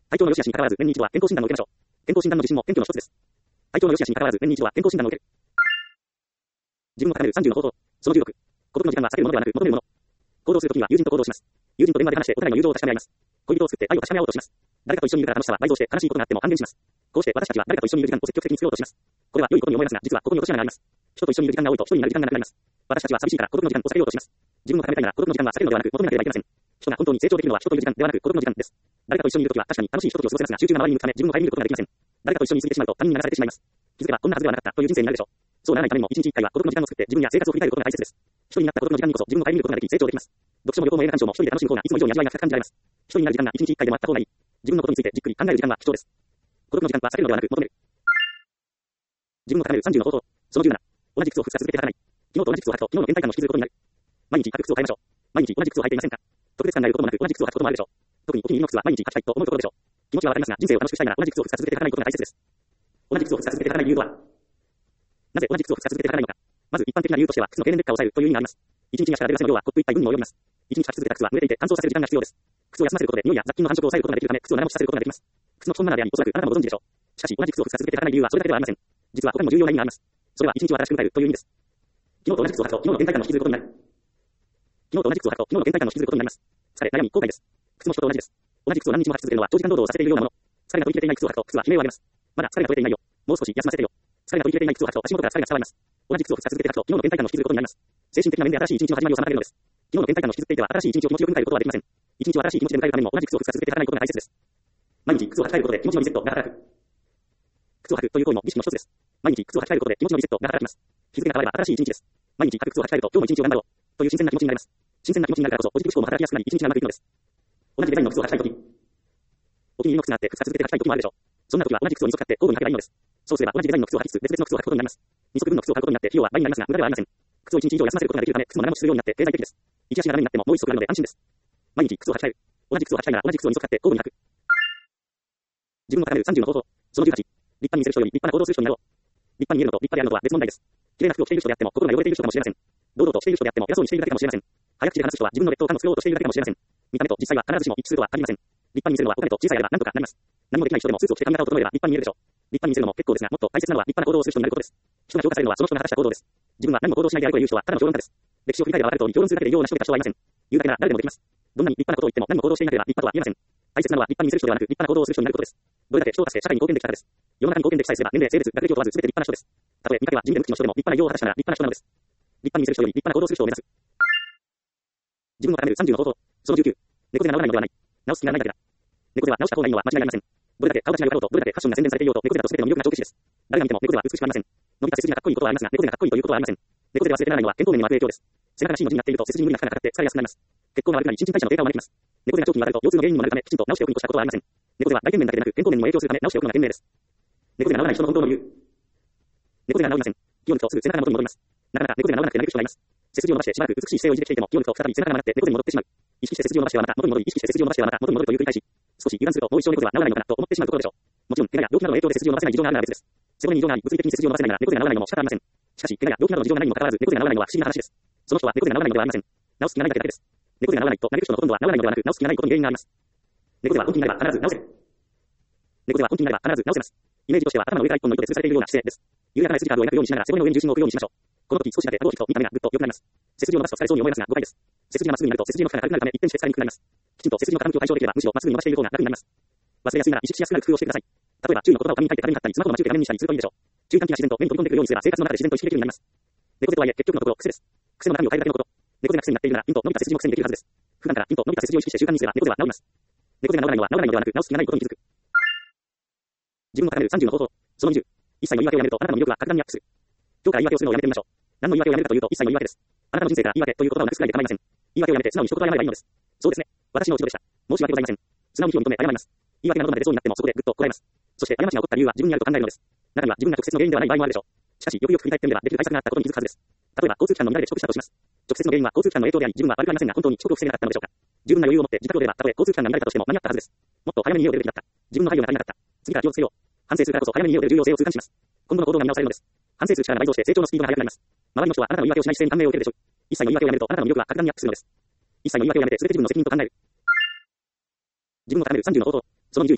体調の良し悪しに関わらず年に一度は健康診断を受けましょう。健康診断の受診も謙虚の一つです。体調の良し悪しに関わらず年に一度は健康診断を受ける。自分を高める30の方法。その16。孤独の時間は避けるものではなく求めるもの。行動するときには友人と行動します。友人と電話で話してお互いの友情を確かめ合います。恋人を作って愛を確かめ合おうとします。誰かと一緒にいるから楽しさは倍増して悲しいことがあっても半減します。こうして私たちは誰かと一緒にいる時間を積極的に作ろうとします。これは良いことに思えますが、実はここに落とし穴があります。人と一緒にいる時間が多いと一人になる時間がなくなります。私たちは寂しいから孤独の時間を避けようとします。自分を高めたいなら孤独の時間は避けるのではなく求めなければいけません。人が本当に成長できるのは人といる時間ではなく孤独の時間です。誰かと一緒にいるときは確かに楽しいひとときを過ごせますが、集中が周りに向くため自分を顧みることができません。誰かと一緒に過ぎてしまうと他人に流されてしまいます。気づけばこんなはずではなかったという人生になるでしょう。そうならないためにも一日一回は孤独の時間を作って自分や生活を振り返ることが大切です。一人になった孤独の時間にこそ自分を顧みることができ成長できます。読書も旅行も映画鑑賞も一人で楽しむ方がいつも以上に味わいが深く感じられます。一人になる時間が一日一回でもあった方がいい。自分のことについてじっくり考える時間は貴重です。孤独の時間は避けるのではなく求める。自分を高める30の方法。その17。同じ靴を2つ続けて履かない。昨日と同じ靴を履くと昨日の倦怠感を引きずることになる。毎日履く靴を変えましょう。毎日同じ靴を履いていませんか。特別感があることもなく同じ靴を履くこともあるでしょう。特にお気に入りの靴は毎日履きたいと思うことでしょう。気持ちはわかりますが、人生を楽しくしたいなら同じ靴を2つ続けて履かないことが大切です。同じ靴を2つ続けて履かない理由とは。なぜ同じ靴を2つ続けて履かないのか。まず一般的な理由としては靴の経年劣化を抑えるという意味があります。1日にから出る汗の量はコップ1杯分にも及びます。1日履き続けた靴は濡れていて乾燥させる時間が必要です。靴を休ませることで匂いや雑菌の繁殖を抑えることができるため靴を長持ちさせることができます。靴の基本なのであり、おそらくあなたもご存知でしょう。しかし同じ靴を2つ続けて履かない理由はそれだけではありません。実は他にも重要な意味があります。それは1日を新しく迎えるという意味です。昨日と同じ靴を履くと昨日の倦怠感を引きずることになる。昨日と同じ靴を履くと昨日の倦怠感を引きずることになります。疲れ、悩み、後悔です。靴も人と同じです。同じ靴を何日も履き続けるのは長時間労働をさせているようなもの。疲れが取り切れていない靴を履くと靴は悲鳴を上げます。まだ疲れが取れていないよ。もう少し休ませてよ。疲れが取り切れていない靴を履くと足元から疲れが伝わります。同じ靴を2つ続けて履くと昨日の倦怠感を引きずることになります。精神的な面で新しい一日の始まりを妨げるのです。昨日の倦怠感を引きずっていては新しい一日を気持ちよく迎えることはできません。一日を新しい気持ちで迎えるためにも同じ靴を2つ続けて履かないことが大切です。毎日靴を履き替えることで気持ちのリセットが働く。靴を履くという行為も儀式の一つです。毎日靴を履き替えることで気持ちのリセットが働きます。日付が変われば新しい一日です。毎日履く靴を履き替えると今日も一日を頑張ろうという新鮮な気持ちになります。新鮮な気持ちになるからこそポジティブ思考も働きやすくなり一日がうまくいくのです。同じデザインの靴を履きたいとき、お気に入りの靴があって2つ続けて履きたいときもあるでしょう。そんなときは同じ靴を2足買って交互に履けばいいのです。そうすれば同じデザインの靴を履きつつ別々の靴を履くことになります。2足分の靴を履くことになって費用は倍になりますが無駄ではありません。靴を1日以上休ませることができるため靴も長持ちするようになって経済的です。1足がダメになってももう1足あるので安心です。毎日靴を履き替える。同じ靴を履きたいなら同じ靴を2足買って交互に履く。自分を高める30の方法。その18。立派に見せる人より立派な行動する人になろう。立派に見えるのと立派であるのとは別問題です。綺麗な服を着ている人であっても心が汚れている人かもしれません。堂々としている人であっても偉そうにしているだけかもしれません。早口で話す人は自分の劣等感を作ろうとしているだけかもしれません。見た目と実際は必ずしも一致するとは限りません。立派に見せるのはお金と小さいあれば何とかなります。何もできない人でもスーツを着て髪型を整えれば立派に見えるでしょう。立派に見せるのも結構ですが、もっと大切なのは立派な行動をする人になることです。人が評価されるのはその人が果たした行動です。自分は何も行動しないであるという人はただの評論家です。歴史を振り返れば分かる通り評論するだけで偉業を成し遂げた人はいません。言うだけなら誰でもできます。どんなに立派なことを言っても何も行動していなければ立派とは言えません。大切なのは立派に見せる人ではなく立派な行動をする人になることです。どれだけ人を助け社会に貢献できたかです。世の中に貢献できさえすれば年齢、性別、学歴を問わず全て立派な人です。たとえ見かけは地味で無口の人でも立派な偉業を果たしたなら立派な人なのです。立派に見せる人より立派な行動をする人を目指す。自分を高める30の方法。その19。猫背が治らないのではない。治す気がないだけだ。猫背は治した方がいいのは間違いありません。どれだけ顔立ちが良かろうと、どれだけファッションが宣伝されていようと、猫背だと全ての魅力が帳消しです。誰が見ても猫背は美しくありません。伸びた背筋がかっこいいことはありますが、猫背がかっこいいということはありません。猫背で忘れてならないのは健康面にも悪影響です。背中がしいの字になっていると背筋に無理な負荷がかかって疲れやすくなります。血行が悪くなり新陳代謝の低下を招きます。猫背が長期にわたると腰痛の原因にもなるためきちんと直しておくに越したことはありません。猫背は外見面だけでなく健康面にも影響するため直しておくのが賢明です。猫背が治らない人の本当の理由。猫背が治りません。気を抜くとすぐ背中が元に戻ります。なかなか猫背が治らなくて嘆く人がいます。背筋を伸ばしてしばらく美しい姿勢を維持できていても気を抜くと再び背中が曲がって猫背に戻ってしまう。意識して背筋を伸ばしてはまた元に戻り、意識して背筋を伸ばしてはまた元に戻るという繰り返し。少し油断するともう一生猫背は治らないのかなと思ってしまうところでしょう。もちろん怪我や病気などの影響で背筋を伸ばせない事情があるなら別です。背骨に異常があり物理的に背筋を伸ばせないなら猫背が治らないのも仕方ありません。しかし怪我や病気などの事情がないにもかかわらず猫背が治らないのは不思議な話です。その人は猫背が治らないのではありません。治す気がないだけです。猫背が治らないと嘆く人のほとんどは治らないのではなく治す気がないことに原因があります。猫背は本気になれば必ず治せる。猫背は本気になれば必ず治せます。イメージとしては頭の上から一本の糸で吊るされているような姿勢です。緩やかな背筋カーブを描くようにしながら背骨の上に重心を置くようにしましょう。この時少しだけ顎を引くと見た目がぐっと良くなります。背筋を伸ばすと疲れそうに思いますが誤解です。背筋がまっすぐになると背筋の負荷が軽くなるため一転して疲れにくくなります。きちんと背筋の傾きを解消できればむしろまっすぐに伸ばしている方が楽になります。忘れやすいなら意識しやすくなる工夫をしてください。例えば注意の言葉を紙に書いて壁に貼ったりスマホの待ち受け画面にしたりするといいでしょう。注意喚起が自然と目に飛び込んでくるようにすれば生活の中で自然と意識できるようになります。猫背とはいえ結局のところ癖です。癖の中身を変えるだけのこと。猫背が癖になっているならピンと伸びた背筋も癖にできるはずです。普段からピンと伸びた背筋を意識して習慣にすれば猫背は治ります。猫背が治らないのは治らないのではなく治す気がないことに気づく。自分を高める30の方法。その20。一切の言い訳をやめるとあなたの魅力は格段にアップする。今日から言い訳をするのをやめてみましょう。何の言い訳をやめるかというと一切の言い訳です。あなたの人生から言い訳という言葉をなくすくらいで構いません。言い訳をやめて素直に一言謝ればいいのです。そうですね。私の一度でした。申し訳ございません。素直に非を認め謝ります。言い訳が喉まで出そうになってもそこでぐっとこらえます。そして過ちが起こった理由は自分にあると考えるのです。中には自分が直接の原因ではない場合もあるでしょう。しかしよくよく振り返ってみればできる対策があったことに気づくはずです。例えば交通機関の乱れで遅刻したとします。直接の原因は交通機関の影響であり自分は悪くありませんが本当に遅刻を防げなかったのでしょうか。十分な余裕を持って自覚を出ればたとえ交通機関が乱れたとしても間に合ったはずです。もっと早めに家を出るべきだった。自分の配慮が足りなかった。次から気をつけよう。反省するからこそ早めに家を出る重要性を痛感します。今後の行動が見直されるのです。反省する力が倍増して成長のスピードが速くなります。周りの人はあなたの言い訳をしない姿勢に感銘を受けるでしょう。一切の言い訳をやめるとあなたの魅力は格段にアップするのです。一切の言い訳をやめて全て自分の責任と考える。自分を高める30の方法。その21。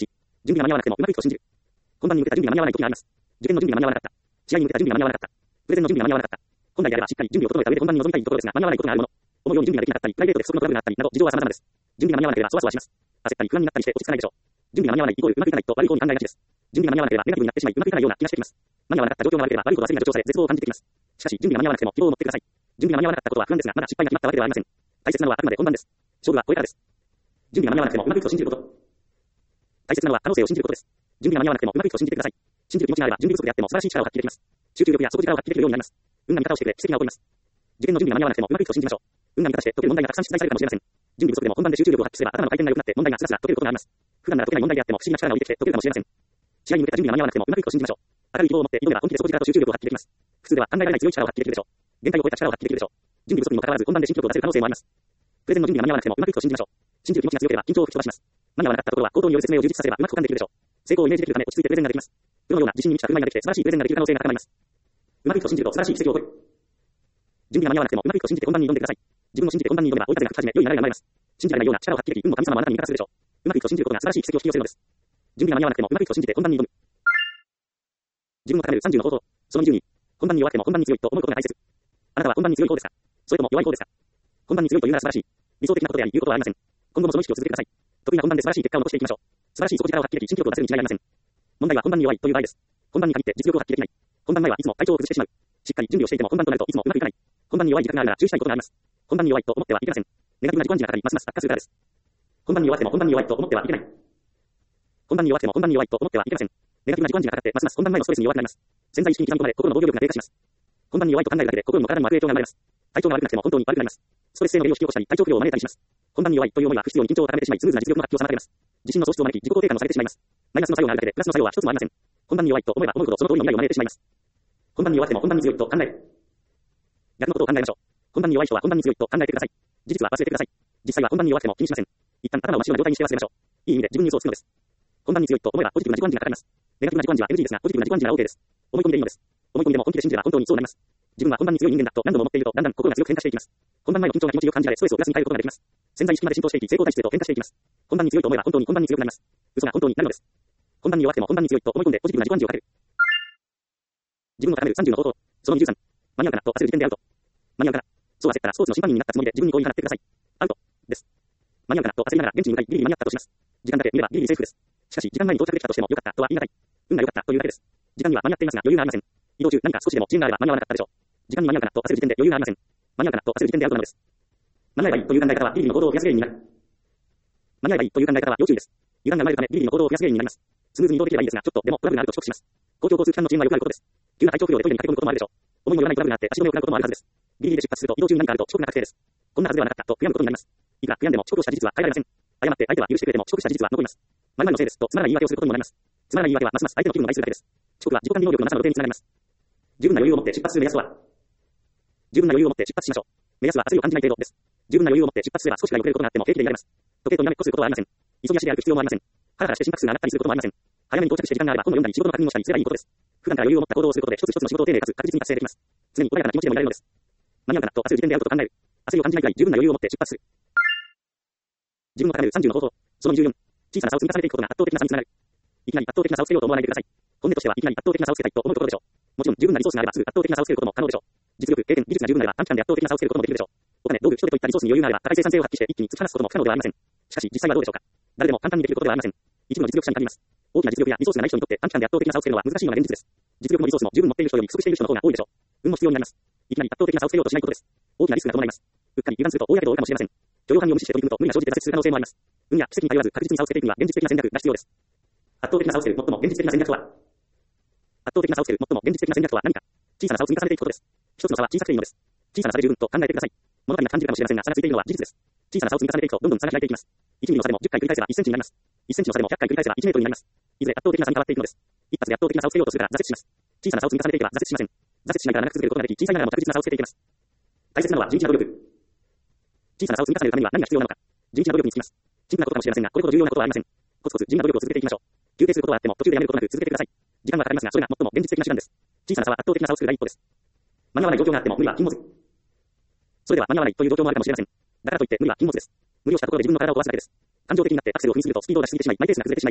準備が間に合わなくてもうまくいくと信じる。本番に向けた準備が間に合わない時があります。受験の準備が間に合わなかった。試合に向けた準備が間に合わなかった。プレゼンの準備が間に合わなかった。本来であればしっかり準備を整えた上で本番に臨みたいところですが、間に合わないことがあるもの。思うように準備ができなかったり、プライベートで不足のトラブルがあったりなど、事情は様々です。準備が間に合わなければそわそわします。焦ったり不安になったりして落ち着かないでしょう。準備が間に合わないイコールうまくいかないと悪い方に考えがちです。準備が間に合わなければネガティブになってしまい、うまくいかないような気がしてきます。間に合わなかった状況が悪ければ悪いことを忘れが助長され、絶望を感じてきます。しかし、準備が間に合わなくても希望を持ってください。準備が間に合わなかったことは不安ですが、まだ失敗が決まったわけではありません。大切なのはあくまで本番です。勝負はこれからです。準備が間に合わなくてもうまくいくと信じること。大切なのは可能性を信じることです。準備が間に合わなくてもうまくいくと信じてください。信じる気持ちがあれば準備不足であっても素晴らしい力を発揮できます。集中力や底力を発揮できるようになります。運が味方をしてくれ、奇跡が起こります。受験の準備が間に合わなくてもうまくいくと信じましょう。運が味方して解ける問題がたくさん出題されるかもしれません。準備不足でも本番で集中力を発揮すれば頭の回転が良くなって問題がスラスラ解けることがあります。普段なら解けない問題であっても不思議な力が降りてきて解けるかもしれません。試合に向けた準備が間に合わなくてもうまくいくと信じましょう。明るい希望を持って挑めば本気で底力と集中力を発揮できます。普通では考えられない強い力を発揮できるでしょう。限界を超えた力を発揮できるでしょう。準備不足にもかかわらず本番で新記録を出せる可能性もあります。プレゼンの準備が間に合わなくてもうまくいくと信じましょう。信じる気持ちが強ければ緊張を吹き飛ばします。間に合わなかったところは口頭による説明を充実させればうまく保管できるでしょう。成功をイメージできるため落ち着いてプレゼンができます。プロのような自信に満ちた振る舞いができて素晴らしいプレゼンができる可能性が高まります。うまくいくと信じると素晴らしい奇跡を起こる。準備が間に合わなくてもうまくいくと信じて本番に挑んでください。自分を信じて本番に挑めば追い風が吹き始め良い流れが生まれます。信じられないような力を発揮でき、運も神様もあなたに味方するでしょう。うまくいくと信じることが素晴らしい奇跡を引き寄せるのです。準備が間に合わなくてもうまくいくと信じて本番に挑む。自分を高める30の方法。その12。本番に弱くても本番に強いと思うことが大切。あなたは本番に強い方ですか？それとも弱い方ですか？本番に強いというなら素晴らしい。理想的なことであり、言うことはありません。今後もその意識を続けてください。得意な本番で素晴らしい結果を残していきましょう。素晴らしい底力を発揮でき、新記録を出せるに違いありません。問題は本番に弱いという場合です。本番に限って実力を発揮できない。本番前はいつも体調を崩してしまう。しっかり準備をしていても本番となるといつもうまくいかない。本番に弱い自覚があるなら注意したいことがあります。本番に弱いと思ってはいけません。ネガティブな自己暗示がかかり、ますます悪化するからです。本番に弱くても本番に弱いと思ってはいけない。本番に弱くても本番に弱いと思ってはいけません。ネガティブな自己暗示がかかって、ますます本番前のストレスに弱くなります。潜在意識に刻み込まれ、心の防御力が低下します。本番に弱いと考えるだけで心も体にも悪影響が生まれます。体調が悪くなくても本当に悪くなります。ストレス性の例を引き起こしたり、体調不良を招いたりします。本番に弱いという思いは不必要に緊張を高めてしまい、スムーズな実力の発揮を妨げます。自信の喪失を招き、自己肯定感を下げてしまいます。マイナスの作用があるだけで、プラスの作用は一つもありません。本番に弱いと思えば思うほどその通りの未来を招いてしまいます。本番に弱くても本番に強いと考える。逆のことを考えましょう。本番に弱い人は本番に強いと考えてください。事実は忘れてください。実際は本番に弱くても気にしません。一旦頭を真っ白な状態にして忘れましょう。いい意味で自分に嘘をつくのです。本番に強いと思えばポジティブな自己暗示がかかります。ネガティブな自己暗示は NG ですが、ポジティブな自己暗示は OK です。思い込みでいいのです。思い込みでも本気で信じれば本当にそうなります。自分は本番に強い人間だと何度も思っていると、だんだん心が強く変化していきます。本番前の緊張が気持ちよく感じられ、ストレスをプラスに変えることができます。潜在意識まで浸透していき、成功体質へと変化していきます。本番に強いと思えば本当に本番に強くなります。嘘が本当になるのです。本番に弱くても本番に強いと思い込んでポジティブな自己暗示をかける。自分を高める30の方法。その23。間に合うかなと焦る時点でアウト。間に合うかな。そう焦ったらスポーツの審判員になったつもりで自分にこう言い放ってください。アウト。です。間に合うかなと焦りながら現地に向かいギリギリ間に合ったとします。時間だけ見ればギリギリセーフです。しかし時間前に到着できたとしても良かったとは言い難い。運が良かったというだけです。時間には間に合っていますが余裕がありません。移動中何か少しでも遅延があれば間に合わなかったでしょう。時間に間に合うかなと焦る時点で余裕がありません。間に合うかなと焦る時点でアウトなのです。間に合えばいいという考え方はギリギリの行動を増やす原因になる。間に合えばいいという考え方は要注意です。油断が生まれるためギリギリの行動を増やす原因になります。スムーズに移動できればいいですが、ちょっとでもトラブルがあると遅刻します。公共交通機関の遅延は良くなることです。急な体調不良でトイレに駆け込むこともあるでしょう。思いもよらないトラブルがあって足止めを食らうこともあるはずです。ギリギリで出発すると移動中に何かあると遅刻が確定です。こんなはずではなかったと悔やむことになります。いくら悔やんでも遅刻をした事実は変えられません。誤って相手は許してくれても遅刻した事実は残ります。前々のせいですとつまらない言い訳をすることにもなります。つまらない言い訳はますます相手の気分を害するだけです。遅刻は自己管理能力のなさの露呈につながります。十分な余裕を持って出発する目安とは。十分な余裕を持って出発しましょう。目安は焦りを感じない程度です。十分な余裕を持って出発すれば少しが遅れることがあっても平気でいられます。時計とにらめっこすることはありません。急ぎ足で歩く必要もありません。ハラハラして心拍数が上がったりすることもありません。早めに到着して時間があれば本を読んだり仕事の確認をしたりすればいいことです。普段から余裕を持った行動をすることで一つ一つの仕事を丁寧かつ確実に達成できます。常に穏やかな気持ちでもいられるのです。間に合うかなと焦る時点であることを考える。焦りを感じないくらい十分な余裕を持って出発する。自分を高める30の方法。その24。小さな差を積み重ねていくことが圧倒的な差につながる。いきなり圧倒的な差をつけようと思わないでください。本音としてはいきなり圧倒的な差をつけたいと思うところでしょう。もちろん十分なリソースがあればすぐ圧倒的な差をつけることも可能でしょう。実力、経験、技術が十分ならば短期間で圧倒的な差をつけることもできるでしょう。お金、道具、人手といったリソースに余裕があれば高い生産性を発揮して一気に突き放すことも不可能ではありません。しかし実際はどうでしょうか。誰でも簡単にできることではありません。一部の実力者に限ります。大きな実力やリソースがない人にとって短期間で圧倒的な差をつけるのは難しいのが現実です。実力もリソースも十分持っている人より不足している人の方が多いでしょう。運も必要になります。いきなり圧倒的な差をつけようとしないことです。大きなリスクが伴います。うっかり油断すると大やけどを負うかもしれません。許容範囲を無視して取り組むと無理が生じて挫折する可能性もあります。運や奇跡に頼らず確実に差をつけていくには現実的な戦略が必要です。圧倒的な差をつける最も現実的な戦略とは。圧倒的な差をつける最も現実的な戦略とは何か。小さな差を積み重ねていくことです。一つの差は小さくていいのです。小さな差で十分と考えてください。物足りな感じるかもしれませんが差がついているのは事実です。小さな差を積み重ねていくとどんどん差が開いていきます。1ミリの差でも10回繰り返せば1センチになります。1センチの差でも100回繰り返せば1メートルになります。いずれ圧倒的な差に変わっていくのです。一発で圧倒的な差をつけようとするから挫折します。小さな差を積み重ねていけば挫折しません。挫折しないから長く続けることができ、小さいながらも確実な差をつけていきます。大切なのは地道な努力。小さな差を積み重ねるためには何が必要なのか。地道な努力につきます。シンプルなことかもしれませんが、これほど重要なことはありません。コツコツ地味な努力を続けていきましょう。休憩することはあっても途中でやめることなく続けてください。時間はかかりますが、それが最も現実的な手段です。小さな差は圧倒的な差を作る第一歩です。間に合わない状況があっても無理は禁物。それでは間に合わないという状況もあるかもしれません。だからといって無理は禁物です。無理をしたところで自分の体を壊すだけです。感情的になってアクセルを踏みすぎるとスピードを出しすぎてしまい、マイペースが崩れてしまいます。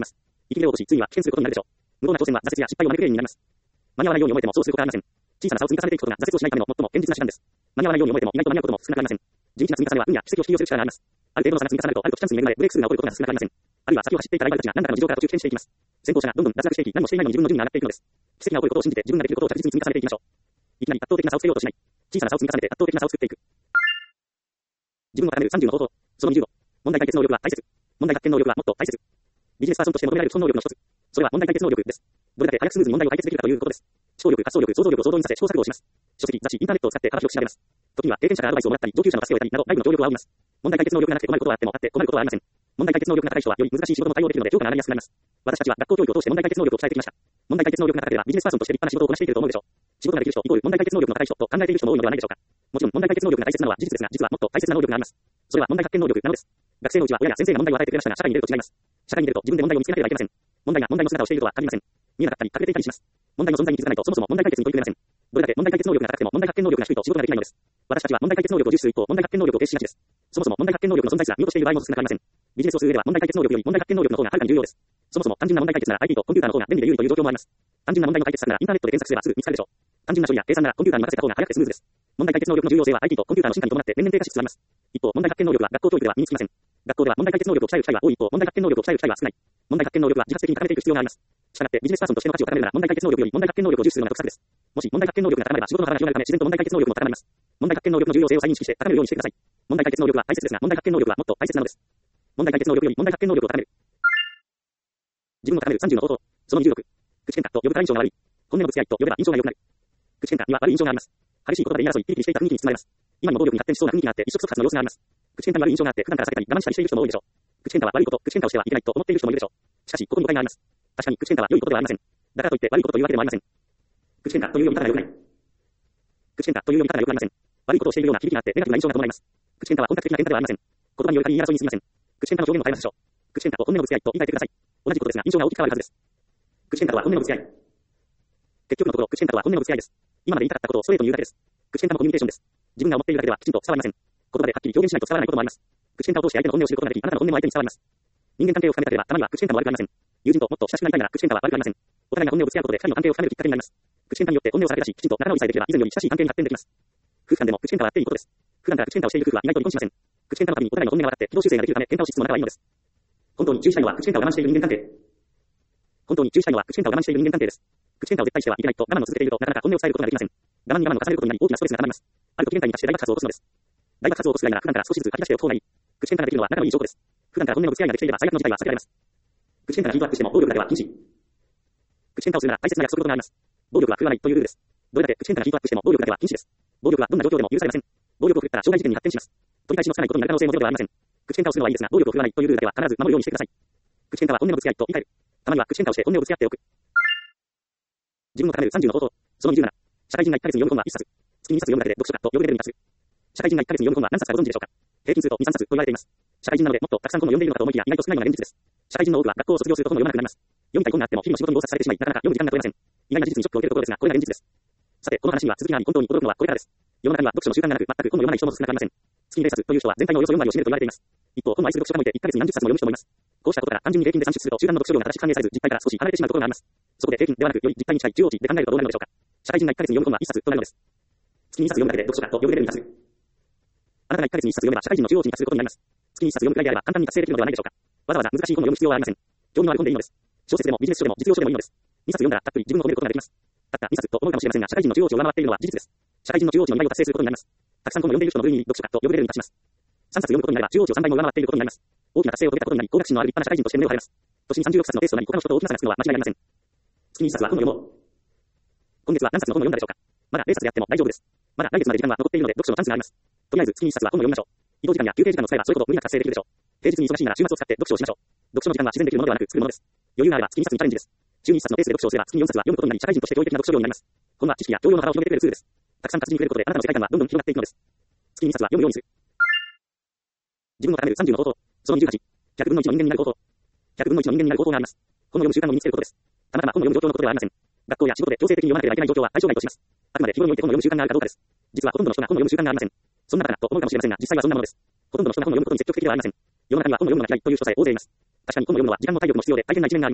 息切れを起こし、ついには棄権することになるでしょう。無謀な挑戦は挫折や失敗を招く原因になります。間に合わないように思えてもそうすることはありません。小さな差を積み重ねていくことが挫折をしないための最も現実な手段です。間に合わないように思えても意外と間に合うことも少なくありません。地道な積み重ねは運や奇跡を引き寄せる力があります。ある程度の差が積み重なると、ある時チャンスに恵まれ、ブレイクスルーが起こることが少なくありません。あるいは先を走っていたライバルたちが何らかの事情から途中棄権していきます。先行者がどんどん脱落していき、何もしていないのに自分の順位が上がっていくのです。奇跡が起こることを信じて自分ができることを着実に積み重ねていきましょう。いきなり圧倒的な差をつけようとしない。小さな差を積み重ねて圧倒的な差を作っていく。自分を高める30の方法。その25。問題解決能力は大切。問題発見能力はもっと大切。ビジネスパーソンとして求められる基本能力の一つ。それは問題解決能力です。どれだけ早くスムーズに問題を解決できるかということです。思考力、発想力、想像力を総動員させ試行錯誤をします。書籍、雑誌、インターネットを使って幅広く調べます。時には経験者からアドバイスをもらったり、上級者の助けを得たりなど外部の協力を仰ぎます。問題解決能力がなくて困ることはあっても困ることはありません。問題解決能力が高い人はより難しい仕事も対応できるので評価が上がりやすくなります。私たちは学校教育を通して問題解決能力を鍛えてきました。問題解決能力が高ければビジネスパーソンとして立派な仕事をこなしていけると思うでしょう。仕事ができる人イコール問題解決能力の高い人と考えている人も多いのではないでしょうか。もちろん問題解決能力が大切なのは事実ですが、実はもっと大切な能力があります。それは問題発見能力なのです。学生のうちは親や先生が問題を与えてくれましたが、社会に出ると違います。社会に出ると自分で問題を見つけなければいけません。問題が問題の姿をしているとは限りません。見えなかったり隠れていたりします。問題の存在に気づかないとそもそも問題解決に取り組めません。どれだけ問題解決能力が高くても問題発見能力が低いと仕事ができないのです。私たちは問題解決能力を重視する一方、問題発見能力を軽視しがちです。そもそも問題発見能力の存在すら見落としている場合も少なくありません。ビジネスをする上では問題解決能力より問題発見能力の方がはるかに重要です。そもそも単純な問題解決なら IT とコンピューターの方が便利で有利という状況もあります。単純な問題の解決策ならインターネットで検索すればすぐ見つかるでしょう。単純な処理や計算ならコンピューターに任せた方が早くてスムーズです。問題解決能力の重要性は IT とコンピューターの進化に伴って年々低下しつつあります。一方、問題発見能力は学校教育では身につきません。学校では問題解決能力を鍛える機会は多い一方、問題発見能力を鍛える機会は少ない。問題発見能力は自発的に高めていく必要があります。したがってビジネスパーソンとしての価値を高めるなら問題解決能力より問題発見能力を重視するのが得策です。もし問題発見能力が高まれば仕事の幅が広がるため自然と問題解決能力も高まります。問題発見能力の重要性を再認識して高めるようにしてください。問題解決能力は大切ですが問題発見能力はもっと大切なのです。問題解決能力より問題発見能力を高める。自分を高める30の方法。その26。口喧嘩と呼ぶから印象が悪い。本音のぶつけ合いと呼べば印象が良くなる。口喧嘩には悪い印象があります。激しい言葉で言い争い、ピリピリしていた雰囲気に包まれます。今にも暴力に発展しそうな雰囲気があって一触即発の様子があります。口喧嘩に悪い印象があって普段から避けたり我慢したりしている人も多いでしょう。口喧嘩は悪いこと、口喧嘩をしてはいけないと思っている人もいるでしょう。しかしここに誤解があります。確かに口喧嘩は良いことではありません。だからといって悪いことというわけでもありません。口喧嘩という読み方が良くない。口喧嘩という読み方が良くありません。悪いことをしているような響きがあってネガティブな印象が伴います。口喧嘩は本格的な喧嘩ではありません。言葉による言い争いにすみません。口喧嘩の表現を変えましょう。口喧嘩と本音のぶつけ合いと言い換えてください。同じことですが印象が大きく変わるはずです。口喧嘩とは本音のぶつけ合い。結局のところ口喧嘩とは本音のぶつけ合いです。今まで言いたかったことをストレートに言うだけです。口喧嘩もコミュニケーションです。自分が思っているだけではきちんと伝わりません。言葉ではっきり表現しないと伝わらないこともあります。口喧嘩を通して相手の本音を知ることができ、あなたの本音も相手に伝わります。人間関係を深めたければたまには口喧嘩も悪くありません。友人ともっと親しくなりたいなら口喧嘩は悪くありません。お互いが本音をぶつけ合うことで二人の関係を深めるきっかけになります。口喧嘩によって本音をさらけ出し、きちんと仲直りさえできれば以前より親しい関係に発展できます。夫婦間でも口喧嘩はあっていいことです。普段から口喧嘩をしている夫婦は意外と離婚しません。口喧嘩のたびにお互いの本音が分かって軌道修正ができるため喧嘩をしつつも仲はいいのです。本当に注意したいのは口喧嘩を我慢している人間関係。本当に注意したいのは口喧嘩を我慢している人間関係です。口喧嘩を絶対してはいけないと我慢を続けているとなかなか本音を伝えることができません。我慢に我慢を重ねることになり大きなストレスが溜まります。ある時限界に達して大爆発を起こすのです。大爆発を起こすぐらいなら普段から少しずつ吐き出しておく方がいい。口喧嘩ができるのは仲のいい証拠です。普段から本音のぶつけ合いができていれば最悪の事態は避けられます。口喧嘩がヒートアップしても暴力だけは禁止。口喧嘩をするなら大切な約束事があります。暴力は振るわないというルールです。どれだけ口喧嘩がヒートアップしても暴力だけは禁止です。暴力はどんな状況でも許されません。暴力を振ったら傷害事件に発展します。取り返しのつかないことになる可能性もゼロではありません。口喧嘩をするのはいいですが暴力を振るわないというルールだけは必ず守るようにしてください。口喧嘩は本音のぶつけ合いと言い換える。たまには口喧嘩をして本音をぶつけ合っておく。自分を高める30の方法。その27。社会人が1ヶ月に読む本は1冊。月に2冊読むだけで読書家と呼ぶレベルに達する。社会人が1ヶ月に読む本は何冊かご存知でしょうか。平均すると2、3冊と言われています。社会人なのでもっとたくさん本を読んでいるのかと思いきや意外と少ないのが現実です。社会人の多くは学校を卒業すると本を読まなくなります。読みたい本があっても日々の仕事に忙殺されてしまいなかなか読む時間が取れません。意外な事実にショックを受けるところですがこれが現実です。さてこの話には続きがあり本当に驚くのはこれからです。世の中には読書の習慣がなく全く本を読まない人も少なくありません。月に0冊という人は全体のおよそ4割を占めると言われています。一方本を愛する読書家もいて1ヶ月に何十冊も読む人もいます。こうしたことから単純に平均で算出すると集団の読書量が正しく反映されず実態から少し離れてしまうところがあります。そこで平均ではなくより実態に近い中央値で考えるとどうなるのでしょうか。社会人が1ヶ月に読む本は1冊となるのです。月に2冊読むだけで読書家と呼ぶレベルに達する。あなたが1ヶ月に1冊読めば社会人の中央値に達することになります。月に1冊読むくらいであれば簡単に達成できるのではないでしょうか。わざわざ難しい本を読む必要はありません。興味のある本でいいのです。小説でもビジネス書でも実用書でもいいのです。2冊読んだらたっぷり自分を褒めることができます。たった2冊と思うかもしれませんが社会人の中央値を上回っているのは事実です。社会人の中央値の2倍を達成することになります。たくさん本を読んでいる人の部類に読書家と呼ぶレベルに達します。3冊読むことになれば中央値を3倍も上回っていることになります。大きな達成を遂げたことになり高学習のある立派な社会人として胸を張れます。年に36冊のペースとなり他の人と大きな差がつくのは間違いありません。月に1冊は本を読もう。今月は何冊の本を読んだでしょうか。まだ0冊であっても大丈夫です。まだ来月まで時間は残っているので読書のチャンスがあります。とりあえず月に1冊は本を読みましょう。移動時間や休憩時間を使えばそれほど無理なく達成できるでしょう。平日に忙しいなら週末を使って読書をしましょう。読書の時間は自然できるものではなく作るものです。余裕があれば月に1冊にチャレンジです。週に1冊のペースで読書をすれば月に4冊は読むことになり社会人として教育的な読書量になります。本は知識や教養の幅を広げてくれるツールです。たくさん活字に触れることであなたの世界観はどんどん広がっていくのです。月に2冊は読むようにする。自分を高める30の方法。その28。100分の1の人間になる方法。100分の1の人間になる方法があります。本を読む習慣を身につけることです。たまたま本を読む状況のことではありません。学校や仕事で強制的に読まなければいけない状況は対象外とします。あくまで日頃において本を読む習慣があるかどうかです。実はほとんどの人が本を読む習慣がありません。そんなかなと思うかもしれませんが実際はそんなものです。ほとんどの人が本を読むことに積極的ではありません。世の中には本を読むのが嫌いという人さえ大勢います。確かに本を読むのは時間も体力も必要で大変な一面があります。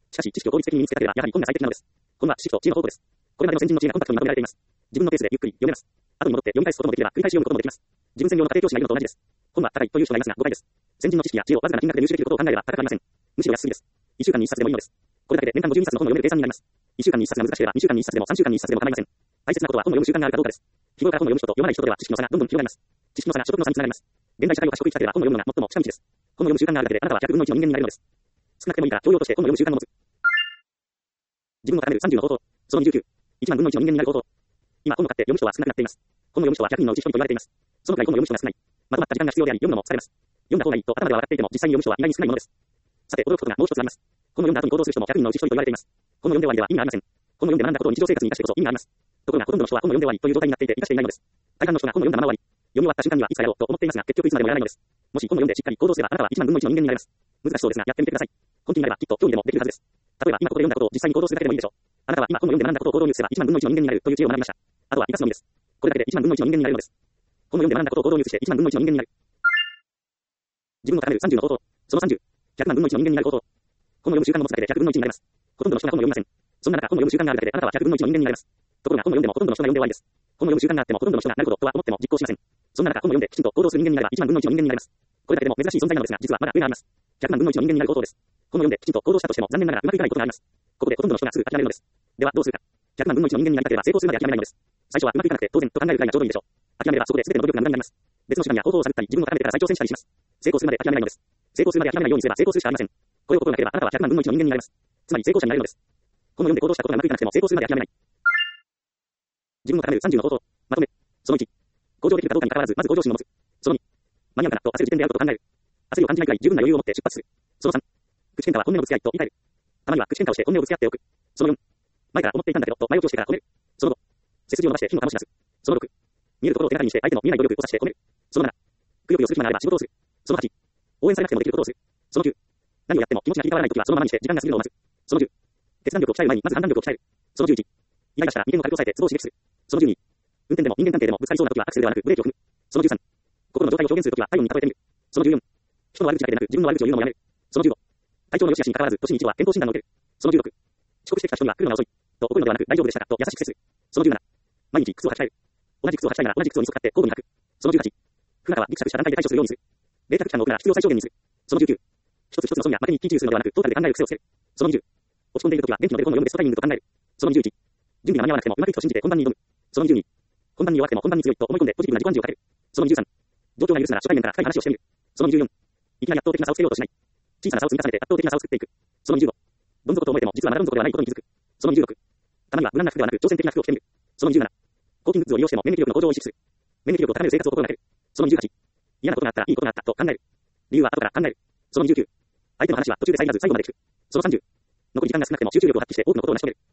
しかし、知識を効率的に身につけたければ、やはり本が最適なのです。本は知識と知恵の宝庫です。これまでの先人の知恵がコンパクトにまとめられています。自分のペースでゆっくり読めます。後に戻って読み返すこともできれば、繰り返し読むこともできます。自分専用の家庭教師がいるのと同じです。本は高いという人がいますが、誤解です。先人の知識や知恵をわずかな金額で入手できることを考えれば高くありません。むしろ安いです。1週間に1冊でもいいのです。これだけで年間52冊の本を読める計算になります。1週間に1冊が難しければ2週間に1冊でも3週間に1冊でも構いません。大切なことは本を読む習慣があるかどうかです。日頃から本を読む人と読まない人とでは知識の差がどんどん広がります。知識の差が所得の差につながります。現代社会を賢く生きたければ本を読むのが最も近道です。本を読む習慣があるだけであなたは100分の1の人間になれるのです。少なくてもいいから教養として本を読む習慣を持つ。自分を高める30の方法。その29。1万分の1の人間になる方法。今本を買って読む人は少なくなっています。本を読む人は100人のうち1人と言われています。そのくらい本を読む人が少ない。まとまった時間が必要であり、読むのも疲れます。読んだ方がいいと頭では分かっていても、実際に読む人は意外に少ないものです。さて、驚くことがもう一つあります。本を読んだ後に行動する人も100人のうち1人と言われています。本を読んで終わりでは意味がありません。本を読んで学んだことを日常生活に生かしてこそ意味があります。ところが、ほとんどの人は本を読んで終わりという状態になっていて生かしていないのです。大半の人が本を読んだまま終わり、読み終わった瞬間にはいつかやろうと思っていますが、結局いつまでもやらないのです。もし本を読んでしっかり行動すれば、あなたは1万分の1の人間になれます。難しそうですが、やってみてください。本気になればきっと興味でもできるはずです。例えば、今ここで読んだことを実際に行動するだけでもいいでしょう。あなたは今本を読んで学んだことを行動に移せば1万分の1の人間になるという知恵を学びました。あとは生かすのみです。これだけで1万分の1の人間になれるのです。本を読んで学んだことを行動に移して1万分の1の人間になる。自分の高める30の方法。その30。100万分の1の人間になる方法。本を読む習慣を持つだけで100分の1になります。ほとんどの人が本を読みません。そんな中、本を読む習慣があるだけであなたは100分の1の人間になります。ところが本を読んでもほとんどの人が読んで終わりです。本を読む習慣があってもほとんどの人がなるほどとは思っても実行しません。そんな中、本を読んできちんと行動する人間になれば1万分の1の人間になります。これだけでも珍しい存在なのですが、実はまだ上があります。100万分の1の人間になる方法です。本を読んできちんと行動したとしても残念ながらうまくいかないことがあります。ここでほとんどの人がすぐ諦めるのです。ではどうするか。100万分の1の人間になりたければ成功するまで諦めないのです。最初はうまくいかなくて当然と考えるくらいがちょうどいいでしょう。諦めればそこで全ての努力が無駄になります。別の手段や方法を探ったり、自分を高めてから再挑戦したりします。成功するまで諦めないのです。成功するまで諦めないようにすれば成功するしかありません。これを心がければあなたは100万分の1の人間になります。つまり成功者になれるのです。本を読んで行動したことがうまくいかなくても成功するまで諦めない。自分を高める30の方法。まとめ。その1。向上できるかどうかに関わらず、まず向上心を持つ。その2。間に合うかなと焦る時点であることを考える。焦りを感じないくらい十分な余裕を持って出発する。その3。口喧嘩は本音のぶつけ合いと言い換える。たまには口喧嘩をして本音をぶつけ合っておく。その4。前から思っていたんだけどと前置きをしてから褒める。その5。背筋を伸ばして火の醸し出す。その6。見えるところを手がかりにして相手の見えない努力を指して褒める。その7。くよくよする暇があれば仕事をする。その8。応援されなくてもできることをする。その9。何をやっても気持ちが切り替わらないときはそのままにして時間が過ぎるのを待つ。その10。決断力を鍛える前にまず判断力を鍛える。その11。イライラしたら眉間を軽く押さえてツボを刺激する。その12。運転でも人間関係でもぶつかりそうなときはアクセルではなくブレーキを踏む。その13。心の状態を表現するときは体温に例えてみる。その14。人の悪口だけでなく自分の悪口を言うのもやめる。その15。体調の良し悪しに関わらず年に一度は健康診断を受ける。その16。遅刻してきた人には来るのが遅いと怒るのではなく大丈夫でしたかと優しく接する。その17。毎日靴を履き替える。同じ靴を履きたいなら同じ靴を2足買って交互に履く。その18。不仲はギクシャクした段階で対処するようにする。冷却期間の奥なら必要最小限にする。その19。一つ一つの損や負けに一喜一憂するのではなくトータルで考える癖をつける。その20。落ち込んでいるときは元気の出る本を読んでストタイミングと考える。その21。準備が間に合わなくてもうまくいくと信じて本番に挑む。その22。本番に弱くても本番に強いと思い込んでポジティブな自己暗示をかける。その23。状況が許すなら初対面から深い話をしてみる。その24。いきなり圧倒的な差をつけようとしない。小さな差を積み重ねて圧倒的な差を作っていく。その25。どん底と思えても実はまだどん底ではないことに気づく。その26。たまには無難な服ではなく挑戦的な服を着てみる。その27。抗菌グッズを利用しても免疫力の向上を意識する。免疫力を高める生活を心がける。その28。嫌なことがあったらいいことがあったと考える。理由は後から考える。その29。相手の話は途中で遮らず最後まで聞く。その30。残り時間が少なくても集中力を発揮して多くのことを成し遂げる。